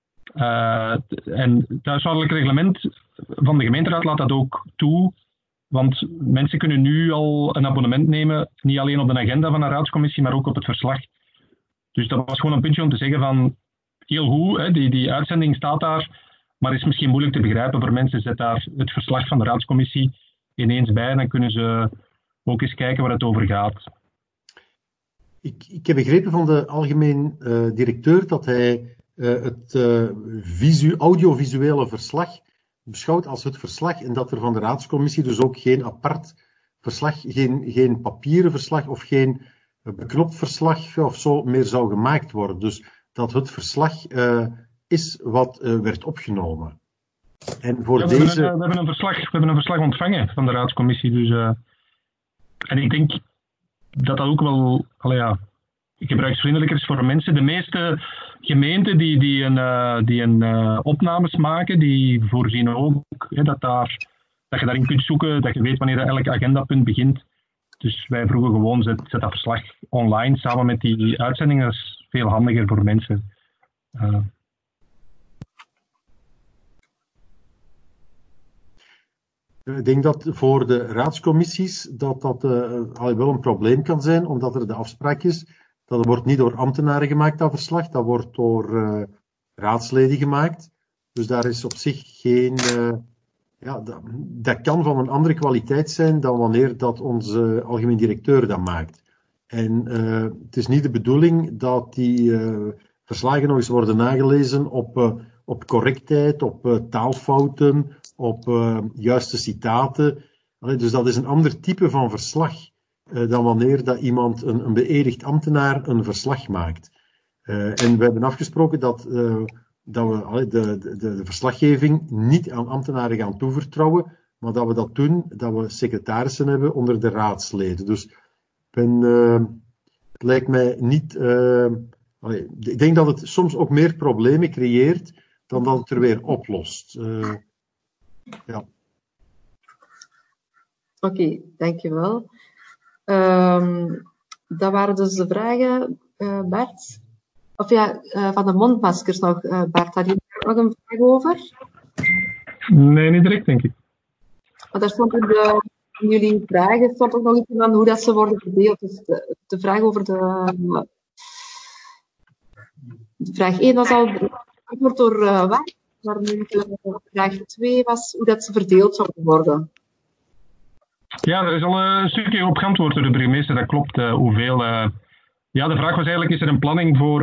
En het huishoudelijk reglement van de gemeenteraad laat dat ook toe. Want mensen kunnen nu al een abonnement nemen, niet alleen op de agenda van de raadscommissie, maar ook op het verslag. Dus dat was gewoon een puntje om te zeggen van, heel goed, hè, die uitzending staat daar, maar is misschien moeilijk te begrijpen voor mensen. Zet daar het verslag van de raadscommissie ineens bij, dan kunnen ze ook eens kijken waar het over gaat. Ik heb begrepen van de algemeen directeur dat hij het audiovisuele verslag beschouwt als het verslag en dat er van de raadscommissie dus ook geen apart verslag, geen papieren verslag of geen beknopt verslag of zo meer zou gemaakt worden. Dus dat het verslag is wat werd opgenomen. En voor we deze... hebben een verslag ontvangen van de raadscommissie. Dus, en ik denk dat ook wel gebruiksvriendelijker is voor mensen. De meeste gemeenten die een opnames maken, die voorzien ook dat je daarin kunt zoeken, dat je weet wanneer elk agendapunt begint. Dus wij vroegen gewoon, zet dat verslag online samen met die uitzending. Dat is veel handiger voor mensen. Ik denk dat voor de raadscommissies dat wel een probleem kan zijn, omdat er de afspraak is dat wordt niet door ambtenaren gemaakt, dat verslag, dat wordt door raadsleden gemaakt. Dus daar is op zich geen... dat kan van een andere kwaliteit zijn dan wanneer dat onze algemeen directeur dat maakt. En het is niet de bedoeling dat die verslagen nog eens worden nagelezen op correctheid, op taalfouten, op juiste citaten. Dus dat is een ander type van verslag dan wanneer dat iemand, een beëdigd ambtenaar, een verslag maakt. En we hebben afgesproken dat we de verslaggeving niet aan ambtenaren gaan toevertrouwen, maar dat we dat doen, dat we secretarissen hebben onder de raadsleden. Dus het lijkt mij niet... ik denk dat het soms ook meer problemen creëert dan dat het er weer oplost. Ja. Oké, dankjewel. Dat waren dus de vragen, Bart. Of van de mondmaskers nog. Bart, had je nog een vraag over? Nee, niet direct, denk ik. Maar daar stond in jullie vragen stond ook nog iets van hoe dat ze worden verdeeld. Dus de vraag over de vraag 1 was al beantwoord door Wart, maar nu de vraag 2 was hoe dat ze verdeeld zouden worden. Ja, er is al een stukje op geantwoord door de burgemeester, dat klopt. Hoeveel... de vraag was eigenlijk, is er een planning voor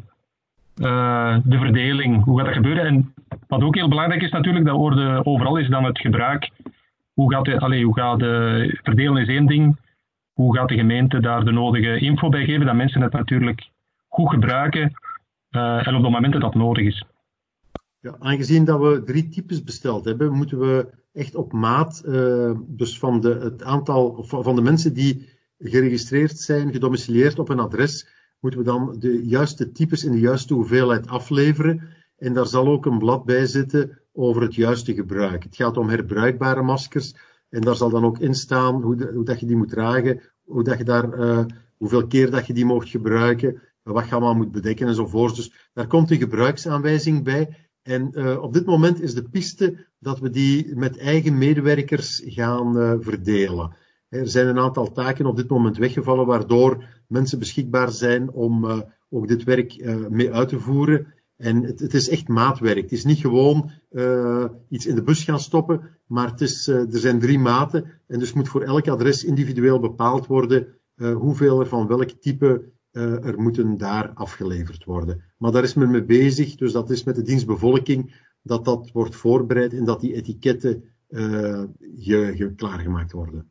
de verdeling? Hoe gaat dat gebeuren? En wat ook heel belangrijk is natuurlijk, dat hoorde overal, is dan het gebruik. Hoe gaat de verdelen is één ding. Hoe gaat de gemeente daar de nodige info bij geven, dat mensen het natuurlijk goed gebruiken en op de momenten dat nodig is. Ja, aangezien dat we 3 types besteld hebben, moeten we echt op maat, dus van het aantal van de mensen die geregistreerd zijn, gedomicileerd op een adres, moeten we dan de juiste types in de juiste hoeveelheid afleveren. En daar zal ook een blad bij zitten over het juiste gebruik. Het gaat om herbruikbare maskers. En daar zal dan ook in staan hoe dat je die moet dragen, hoeveel keer dat je die mocht gebruiken, wat je allemaal moet bedekken enzovoort. Dus daar komt een gebruiksaanwijzing bij. En op dit moment is de piste dat we die met eigen medewerkers gaan verdelen. Er zijn een aantal taken op dit moment weggevallen, waardoor mensen beschikbaar zijn om ook dit werk mee uit te voeren. En het is echt maatwerk. Het is niet gewoon iets in de bus gaan stoppen, maar er zijn 3 maten. En dus moet voor elk adres individueel bepaald worden hoeveel er van welk type er moeten daar afgeleverd worden. Maar daar is men mee bezig, dus dat is met de dienstbevolking dat wordt voorbereid en dat die etiketten klaargemaakt worden.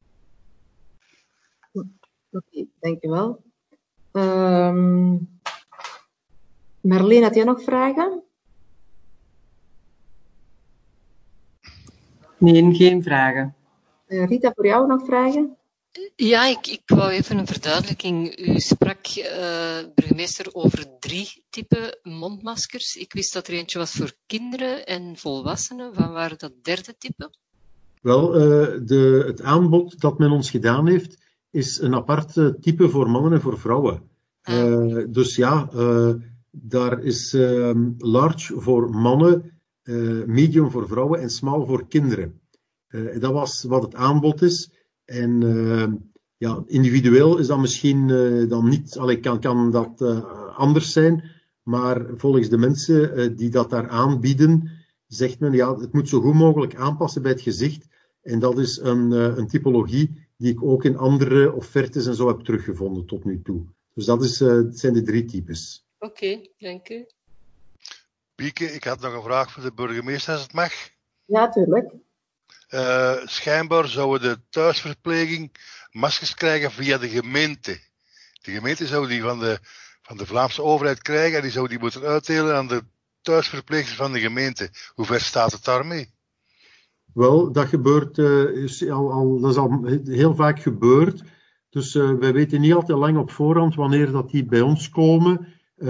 Oké, dankjewel. Marleen, had jij nog vragen? Nee, geen vragen. Rita, voor jou nog vragen? Ja, ik wou even een verduidelijking. U sprak, burgemeester, over 3 typen mondmaskers. Ik wist dat er eentje was voor kinderen en volwassenen. Van waar dat 3e type? Wel, het aanbod dat men ons gedaan heeft, is een apart type voor mannen en voor vrouwen. Dus ja, daar is large voor mannen, medium voor vrouwen en small voor kinderen. Dat was wat het aanbod is. En individueel is dat misschien dan niet, kan dat anders zijn, maar volgens de mensen die dat daar aanbieden, zegt men, ja, het moet zo goed mogelijk aanpassen bij het gezicht. En dat is een typologie die ik ook in andere offertes en zo heb teruggevonden tot nu toe. Dus dat zijn de 3 types. Oké, dank u. Bieke, ik had nog een vraag voor de burgemeester, als het mag. Ja, tuurlijk. Schijnbaar zouden de thuisverpleging maskers krijgen via de gemeente. De gemeente zou die van de Vlaamse overheid krijgen en die zou die moeten uitdelen aan de thuisverpleegsters van de gemeente. Hoe ver staat het daarmee? Wel, dat gebeurt, dat is al heel vaak gebeurd. Dus wij weten niet al te lang op voorhand wanneer dat die bij ons komen.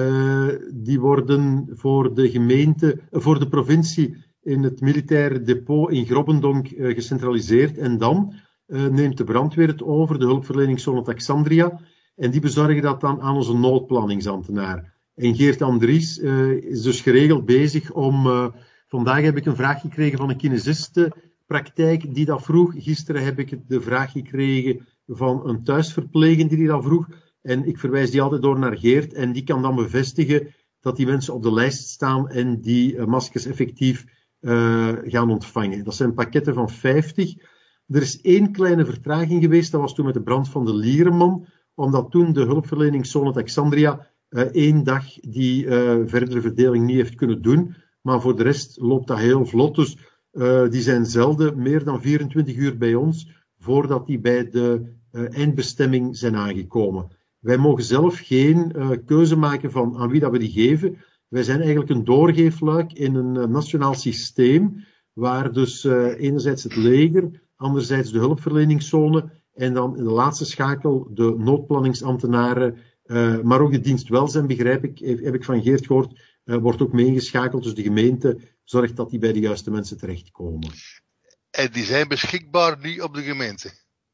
Die worden voor de gemeente, voor de provincie in het militaire depot in Grobbendonk gecentraliseerd. En dan neemt de brandweer het over, de hulpverleningszone Taxandria. En die bezorgen dat dan aan onze noodplanningsambtenaar. En Geert Andries is dus geregeld bezig om... vandaag heb ik een vraag gekregen van een kinesiste-praktijk die dat vroeg. Gisteren heb ik de vraag gekregen van een thuisverplegende die dat vroeg. En ik verwijs die altijd door naar Geert. En die kan dan bevestigen dat die mensen op de lijst staan en die maskers effectief gaan ontvangen. Dat zijn pakketten van 50. Er is 1 kleine vertraging geweest. Dat was toen met de brand van de Lierenman. Omdat toen de hulpverleningszone Taxandria 1 dag die verdere verdeling niet heeft kunnen doen. Maar voor de rest loopt dat heel vlot. Dus die zijn zelden meer dan 24 uur bij ons voordat die bij de eindbestemming zijn aangekomen. Wij mogen zelf geen keuze maken van aan wie dat we die geven. Wij zijn eigenlijk een doorgeefluik in een nationaal systeem waar dus enerzijds het leger, anderzijds de hulpverleningszone en dan in de laatste schakel de noodplanningsambtenaren, maar ook de dienst welzijn, begrijp ik, heb ik van Geert gehoord, wordt ook meegeschakeld. Dus de gemeente zorgt dat die bij de juiste mensen terechtkomen. En die zijn beschikbaar nu op de gemeente?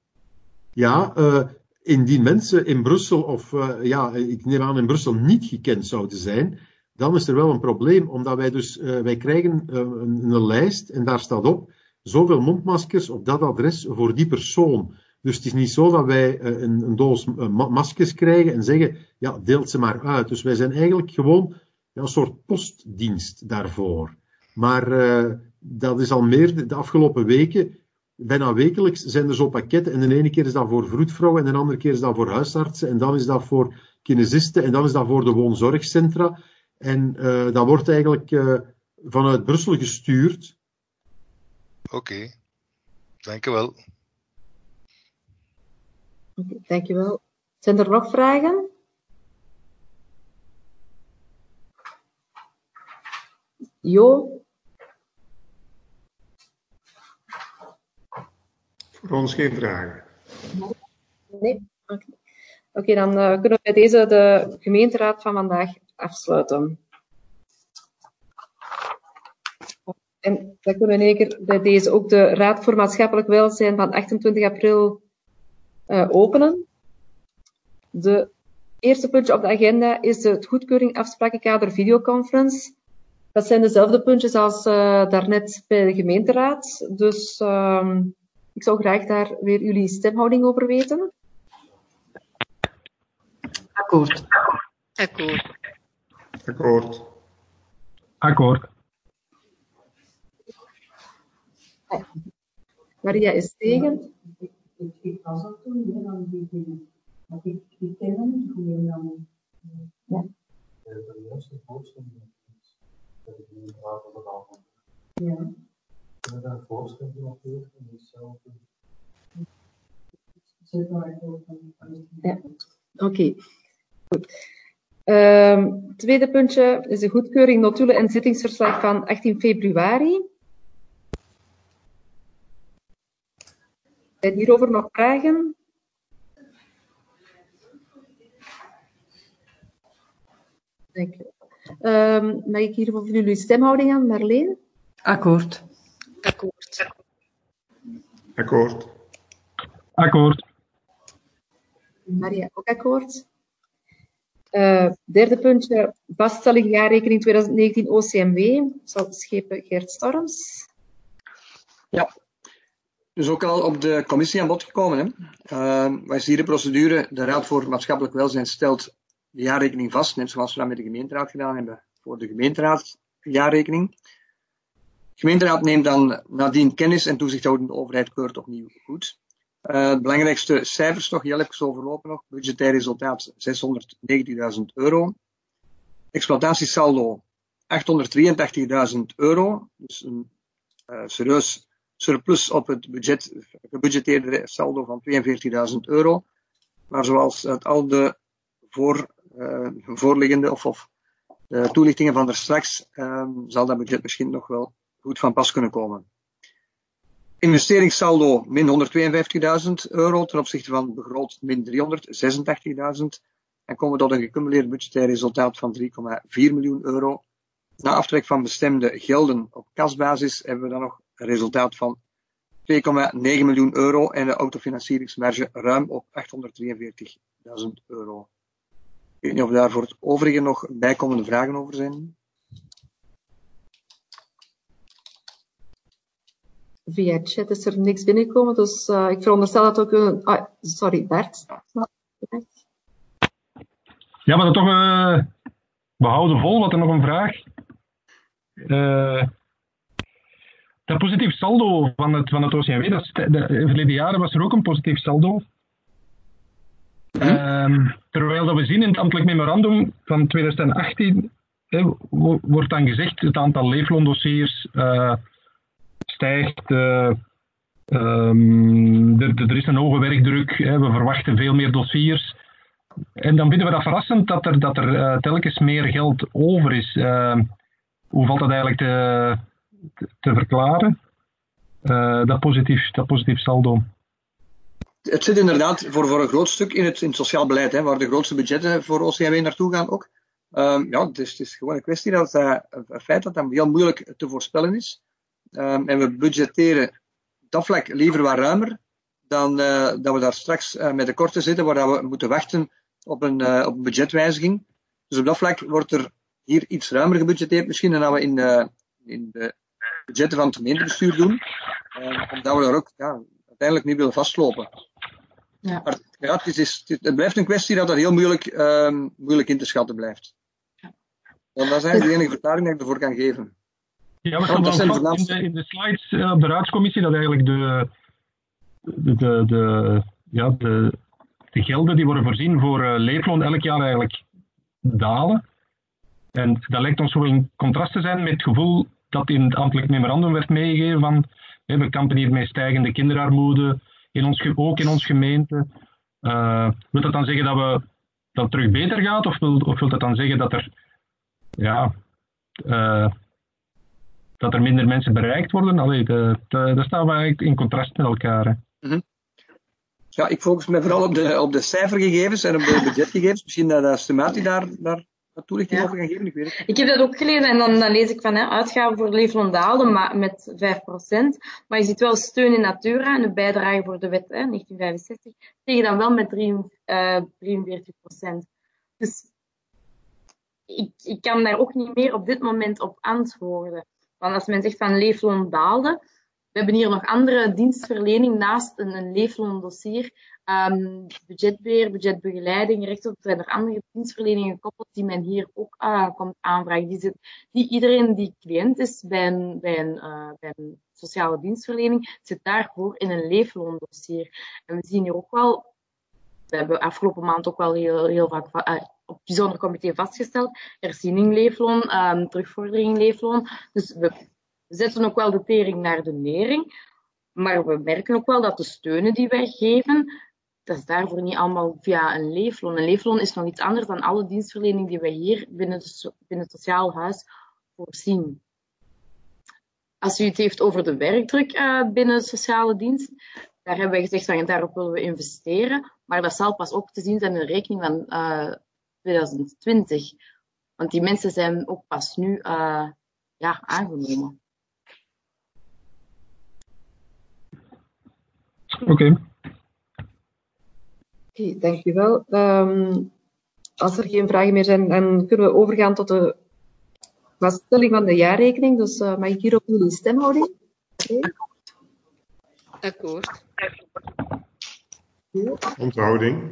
Ja, indien mensen in Brussel of ik neem aan in Brussel niet gekend zouden zijn, dan is er wel een probleem, omdat wij dus, wij krijgen een lijst en daar staat op zoveel mondmaskers op dat adres voor die persoon. Dus het is niet zo dat wij een doos maskers krijgen en zeggen, ja, deelt ze maar uit. Dus wij zijn eigenlijk gewoon een soort postdienst daarvoor. Maar dat is al meer de afgelopen weken. Bijna wekelijks zijn er zo pakketten. En de ene keer is dat voor vroedvrouwen en de andere keer is dat voor huisartsen. En dan is dat voor kinesisten en dan is dat voor de woonzorgcentra. En dat wordt eigenlijk vanuit Brussel gestuurd. Oké. Dank u wel. Okay, dank je wel. Zijn er nog vragen? Jo? Voor ons geen vragen. Nee? Oké, dan kunnen we bij deze de gemeenteraad van vandaag afsluiten. En dan kunnen we in één keer bij deze ook de Raad voor Maatschappelijk Welzijn van 28 april openen. De eerste puntje op de agenda is het goedkeuring afsprakenkader videoconference. Dat zijn dezelfde puntjes als daarnet bij de gemeenteraad. Dus ik zou graag daar weer jullie stemhouding over weten. Akkoord. Akkoord. Akkoord. Akkoord. Maria is tegen. Ik was dat toen, dan ik ken hem niet goed. Ja. Ja. Ja, oké. Goed. Tweede puntje is de goedkeuring notulen en zittingsverslag van 18 februari. Zijn hierover nog vragen? Dank je. Mag ik hierover jullie stemhouding aan, Marleen? Akkoord. Akkoord. Akkoord. Akkoord. Maria, ook akkoord. Derde puntje, vaststelling jaarrekening 2019 OCMW. Zal schepen Gert Storms. Ja, dus ook al op de commissie aan bod gekomen. Wij zien hier de procedure. De Raad voor Maatschappelijk Welzijn stelt de jaarrekening vast, net zoals we dat met de gemeenteraad gedaan hebben voor de gemeenteraadjaarrekening. De gemeenteraad neemt dan nadien kennis en toezichthoudende overheid keurt opnieuw goed. Het belangrijkste cijfers nog, jaarlijks overlopen nog. Budgetair resultaat €690.000. Exploitatiesaldo €883.000. Dus een serieus surplus op het gebudgeteerde saldo van €42.000. Maar zoals uit al de voorliggende of de toelichtingen van er straks, zal dat budget misschien nog wel goed van pas kunnen komen. Investeringssaldo min €152.000 ten opzichte van begroot min €386.000. En komen we tot een gecumuleerd budgetair resultaat van €3,4 miljoen. Na aftrek van bestemde gelden op kasbasis hebben we dan nog een resultaat van €2,9 miljoen en de autofinancieringsmarge ruim op €843.000. Ik weet niet of daar voor het overige nog bijkomende vragen over zijn. Via chat is er niks binnengekomen, dus ik veronderstel dat ook een... sorry, Bert. Ja, maar dat toch... we houden vol. Wat er nog een vraag? Dat positief saldo van het OCMW, de verleden jaren was er ook een positief saldo. Terwijl dat we zien in het ambtelijk memorandum van 2018, wordt dan gezegd het aantal leefloondossiers stijgt. Er is een hoge werkdruk, we verwachten veel meer dossiers. En dan vinden we dat verrassend dat er telkens meer geld over is. Hoe valt dat eigenlijk te verklaren? Dat positief saldo. Het zit inderdaad voor een groot stuk in het sociaal beleid, waar de grootste budgetten voor OCMW naartoe gaan ook. Het is gewoon een kwestie dat een feit dat heel moeilijk te voorspellen is. En we budgetteren dat vlak liever wat ruimer dan dat we daar straks met tekorten zitten waar we moeten wachten op een budgetwijziging. Dus op dat vlak wordt er hier iets ruimer gebudgeteerd misschien dan we in de budgetten van het gemeentebestuur doen. Omdat we daar ook uiteindelijk niet willen vastlopen. Ja. Maar het blijft een kwestie dat heel moeilijk in te schatten blijft. Ja. Dat is eigenlijk de enige verklaring die ik ervoor kan geven. Ja, we gaan in de slides op de raadscommissie dat eigenlijk de gelden die worden voorzien voor leefloon elk jaar eigenlijk dalen. En dat lijkt ons wel in contrast te zijn met het gevoel dat in het ambtelijk memorandum werd meegegeven van we kampen hier met stijgende kinderarmoede, ook in onze gemeente. Wil dat dan zeggen dat het terug beter gaat? Of wil dat dan zeggen dat er minder mensen bereikt worden? Daar staan we eigenlijk in contrast met elkaar. Mm-hmm. Ja, ik focus me vooral op de cijfergegevens en op de budgetgegevens. Misschien dat Stemati daar toelichting over gaan geven, ik weet het. Ik heb dat ook gelezen en dan lees ik van uitgaven voor leefloon daalden maar met 5%. Maar je ziet wel steun in natura en de bijdrage voor de wet 1965 tegen dan wel met 43%. Dus ik kan daar ook niet meer op dit moment op antwoorden. Want als men zegt van leefloon daalde, we hebben hier nog andere dienstverlening naast een leefloondossier. Budgetbeheer, budgetbegeleiding, rechtsop zijn er andere dienstverleningen gekoppeld die men hier ook komt aanvragen. Die iedereen die cliënt is bij een sociale dienstverlening, zit daarvoor in een leefloondossier. En we zien hier ook wel, we hebben afgelopen maand ook wel heel vaak op het bijzonder comité vastgesteld, herziening leefloon, terugvordering leefloon. Dus we zetten ook wel de tering naar de nering, maar we merken ook wel dat de steunen die wij geven, dat is daarvoor niet allemaal via een leefloon. Een leefloon is nog iets anders dan alle dienstverlening die wij hier binnen het sociaal huis voorzien. Als u het heeft over de werkdruk binnen de sociale dienst, daar hebben wij gezegd van daarop willen we investeren, maar dat zal pas ook te zien zijn in de rekening van 2020. Want die mensen zijn ook pas nu aangenomen. Oké, dankjewel. Als er geen vragen meer zijn, dan kunnen we overgaan tot de vaststelling van de jaarrekening. Dus mag ik hier opnieuw een stemhouding? Okay. Akkoord. Onthouding.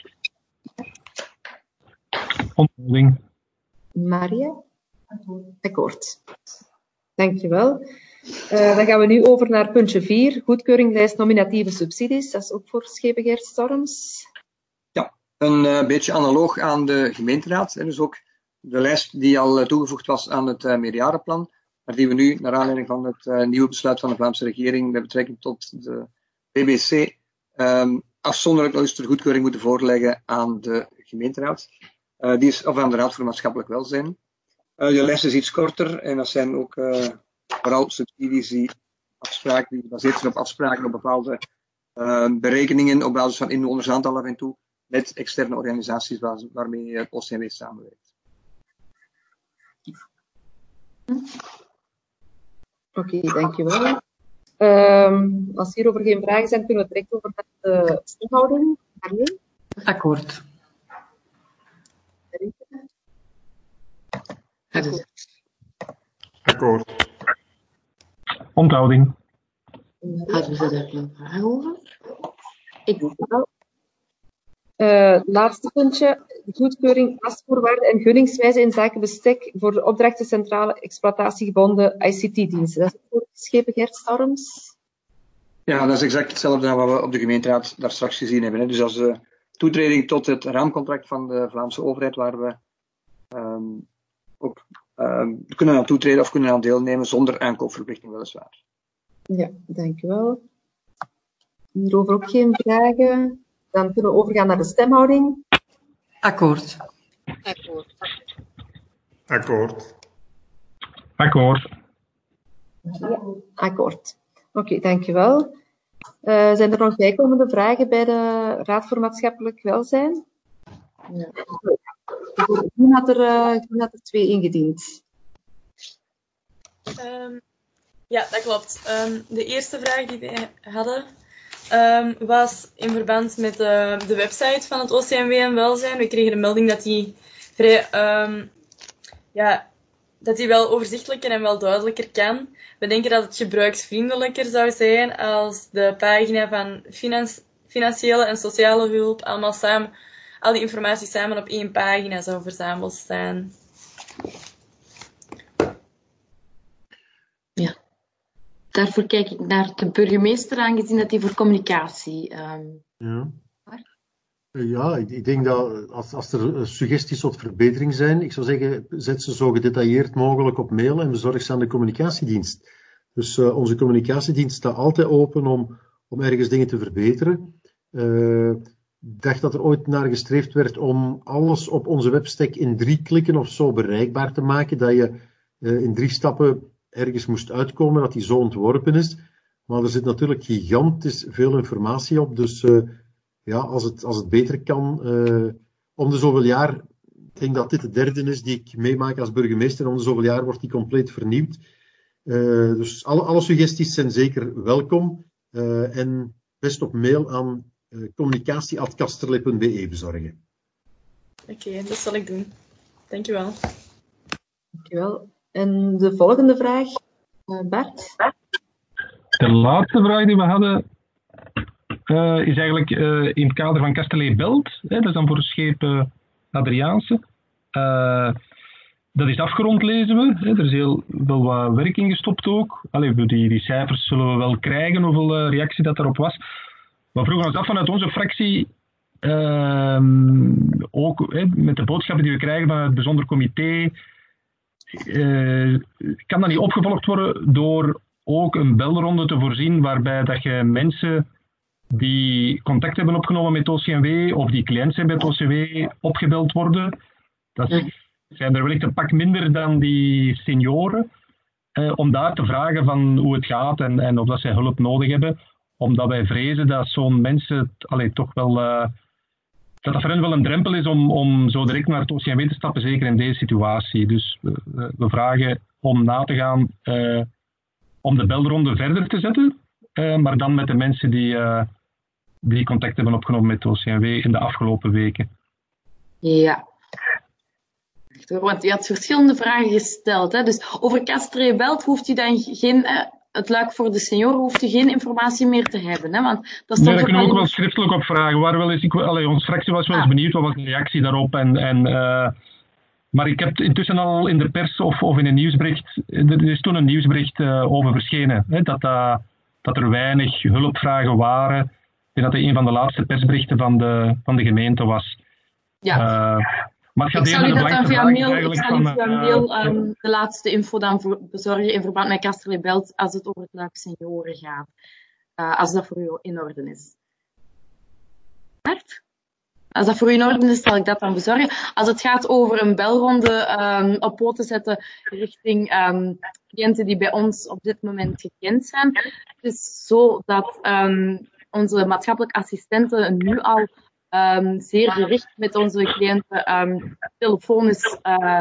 Onthouding. Maria? Akkoord. Dankjewel. Dan gaan we nu over naar puntje 4, goedkeuring lijst nominatieve subsidies. Dat is ook voor schepen Gert Storms. Ja, een beetje analoog aan de gemeenteraad. Dus ook de lijst die al toegevoegd was aan het meerjarenplan. maar die we nu, naar aanleiding van het nieuwe besluit van de Vlaamse regering met betrekking tot de BBC, afzonderlijk nog eens ter goedkeuring moeten voorleggen aan de gemeenteraad. Of aan de Raad voor Maatschappelijk Welzijn. De lijst is iets korter en dat zijn ook vooral subsidies die gebaseerd zijn op afspraken op bepaalde berekeningen op basis van inwonersaantallen af en toe met externe organisaties waarmee het OCMW samenwerkt. Oké, dankjewel. Als hierover geen vragen zijn, kunnen we direct over de stemhouding. Marleen? Akkoord. Akkoord. Onthouding. Hadden we daar een vraag over? Ik wel. Laatste puntje. Goedkeuring, pasvoorwaarden en gunningswijze in zaken bestek voor de opdrachten centrale exploitatiegebonden ICT-diensten. Dat is voorgeschreven, Gert Storms. Ja, dat is exact hetzelfde dan wat we op de gemeenteraad daar straks gezien hebben. Hè. Dus als de toetreding tot het raamcontract van de Vlaamse overheid, waar we ook kunnen aan toetreden of kunnen aan deelnemen zonder aankoopverplichting weliswaar. Ja, dankjewel. Hierover ook geen vragen. Dan kunnen we overgaan naar de stemhouding. Akkoord. Akkoord. Akkoord. Akkoord. Ja, akkoord. Oké, dankjewel. Zijn er nog bijkomende vragen bij de Raad voor Maatschappelijk Welzijn? Ja. Toen had er 2 ingediend. Ja, dat klopt. De eerste vraag die wij hadden was in verband met de website van het OCMW en Welzijn. We kregen de melding dat die vrij, dat die wel overzichtelijker en wel duidelijker kan. We denken dat het gebruiksvriendelijker zou zijn als de pagina van financiële en sociale hulp allemaal samen, al die informatie samen op 1 pagina zou verzameld staan. Ja. Daarvoor kijk ik naar de burgemeester, aangezien dat hij voor communicatie... Ja, ik denk dat als er suggesties tot verbetering zijn, ik zou zeggen, zet ze zo gedetailleerd mogelijk op mail en bezorg ze aan de communicatiedienst. Dus onze communicatiedienst staat altijd open om ergens dingen te verbeteren. Ik dacht dat er ooit naar gestreefd werd om alles op onze webstack in 3 klikken of zo bereikbaar te maken, dat je in 3 stappen ergens moest uitkomen, dat die zo ontworpen is. Maar er zit natuurlijk gigantisch veel informatie op, dus als het beter kan, om de zoveel jaar, ik denk dat dit de 3e is die ik meemaak als burgemeester, om de zoveel jaar wordt die compleet vernieuwd. Dus alle suggesties zijn zeker welkom en best op mail aan communicatie@kasterlee.be bezorgen. Oké, dat zal ik doen. Dankjewel. Dankjewel. En de volgende vraag, Bart? De laatste vraag die we hadden is eigenlijk in het kader van Kasterlee Belt. Dat is dan voor scheep Adriaanse. Dat is afgerond, lezen we. Er is heel wel wat werk in gestopt ook. Die cijfers zullen we wel krijgen, hoeveel reactie dat erop was. We vroegen ons af vanuit onze fractie, ook met de boodschappen die we krijgen van het bijzonder comité, kan dat niet opgevolgd worden door ook een belronde te voorzien waarbij dat je mensen die contact hebben opgenomen met OCMW of die cliënt zijn bij het OCMW opgebeld worden. Dat zijn er wellicht een pak minder dan die senioren, om daar te vragen van hoe het gaat en of dat zij hulp nodig hebben. Omdat wij vrezen dat zo'n mensen toch wel dat voor hen wel een drempel is om zo direct naar het OCMW te stappen, zeker in deze situatie. Dus we vragen om na te gaan om de belronde verder te zetten, maar dan met de mensen die contact hebben opgenomen met het OCMW in de afgelopen weken. Ja. Want u had verschillende vragen gesteld. Hè? Dus over Kasterlee Belt hoeft u dan geen... het luik voor de senioren hoeft u geen informatie meer te hebben. Hè? Want dat daar kunnen we ook wel schriftelijk op vragen. Onze fractie was wel eens benieuwd, wat was de reactie daarop. Maar ik heb intussen al in de pers of in een nieuwsbericht... Er is toen een nieuwsbericht over verschenen. Hè? Dat er weinig hulpvragen waren. Ik denk dat het een van de laatste persberichten van de gemeente was. Ja. Maar het gaat Ik zal u eerder dat de dan via belangrijke mail, vraag ik is zal u eigenlijk via van, mail de laatste info dan bezorgen in verband met Casterlee-Belt als het over het Luik Senioren gaat. Als dat voor u in orde is. Echt? Als dat voor u in orde is, zal ik dat dan bezorgen. Als het gaat over een belronde op poten zetten richting cliënten die bij ons op dit moment gekend zijn. Het is zo dat onze maatschappelijke assistenten nu al zeer gericht met onze cliënten telefonisch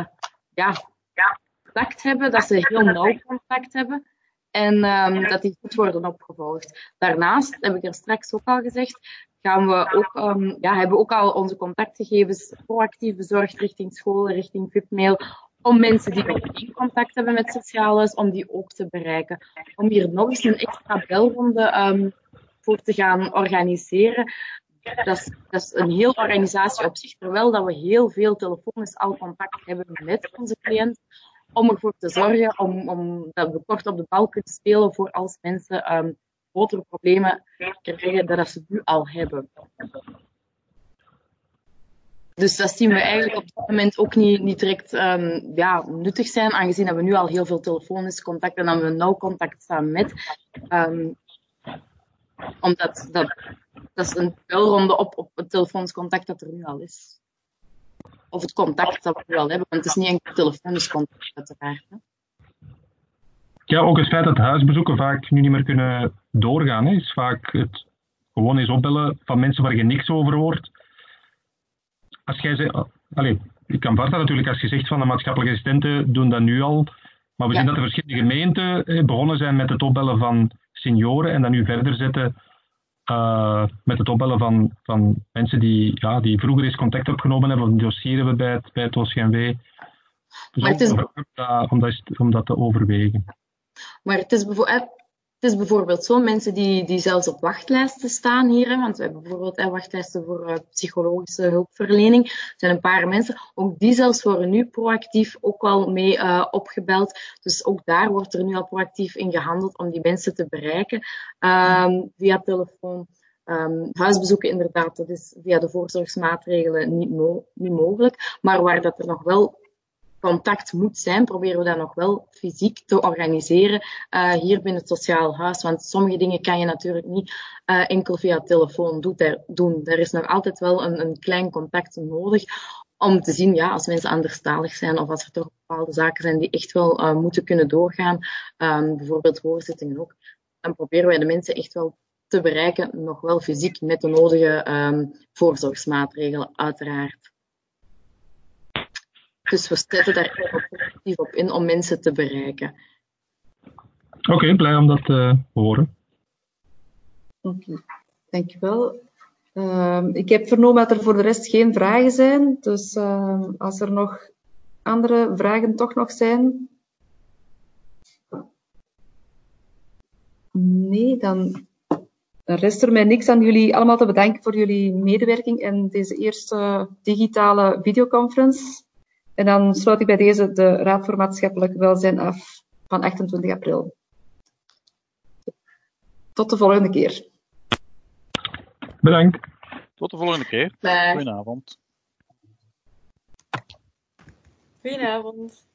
contact hebben, dat ze heel nauw contact hebben. En dat die goed worden opgevolgd. Daarnaast, heb ik er straks ook al gezegd, gaan we ook, hebben we ook al onze contactgegevens proactief bezorgd richting scholen, richting VIP-mail, om mensen die nog geen contact hebben met sociales, om die ook te bereiken. Om hier nog eens een extra belronde voor te gaan organiseren. Dat is een heel organisatie op zich, terwijl dat we heel veel telefonisch al contact hebben met onze cliënt. Om ervoor te zorgen om dat we kort op de bal kunnen spelen voor als mensen grotere problemen krijgen dan ze nu al hebben. Dus dat zien we eigenlijk op dit moment ook niet direct nuttig zijn, aangezien dat we nu al heel veel telefonisch contact en dan we nauw contact staan met. Omdat dat is een belronde op het telefonisch contact dat er nu al is. Of het contact dat we nu al hebben, want het is niet enkel telefonisch contact uiteraard. Hè? Ja, ook het feit dat huisbezoeken vaak nu niet meer kunnen doorgaan, hè, is vaak het gewoon eens opbellen van mensen waar je niks over hoort. Als jij zegt, ik kan vaststellen natuurlijk als je zegt van de maatschappelijke assistenten doen dat nu al, maar we zien dat de verschillende gemeenten begonnen zijn met het opbellen van senioren en dat nu verder zetten met het opbellen van mensen die vroeger eens contact opgenomen hebben of een dossier hebben bij het OCMW. Dus om dat te overwegen. Maar het is bijvoorbeeld zo, mensen die zelfs op wachtlijsten staan hier, hè, want we hebben bijvoorbeeld wachtlijsten voor psychologische hulpverlening. Er zijn een paar mensen, ook die zelfs worden nu proactief ook al mee opgebeld. Dus ook daar wordt er nu al proactief in gehandeld om die mensen te bereiken via telefoon. Huisbezoeken inderdaad, dat is via de voorzorgsmaatregelen niet mogelijk. Maar waar dat er nog wel contact moet zijn, proberen we dat nog wel fysiek te organiseren hier binnen het sociaal huis. Want sommige dingen kan je natuurlijk niet enkel via telefoon doen. Er is nog altijd wel een klein contact nodig om te zien, als mensen anderstalig zijn of als er toch bepaalde zaken zijn die echt wel moeten kunnen doorgaan, bijvoorbeeld hoorzittingen ook, dan proberen wij de mensen echt wel te bereiken, nog wel fysiek met de nodige voorzorgsmaatregelen uiteraard. Dus we zetten daar actief op in om mensen te bereiken. Oké, blij om dat te horen. Oké, dankjewel. Ik heb vernomen dat er voor de rest geen vragen zijn. Dus als er nog andere vragen toch nog zijn. Nee, dan rest er mij niks aan jullie allemaal te bedanken voor jullie medewerking en deze eerste digitale videoconference. En dan sluit ik bij deze de Raad voor Maatschappelijk Welzijn af van 28 april. Tot de volgende keer. Bedankt. Tot de volgende keer. Bye. Goedenavond. Goedenavond.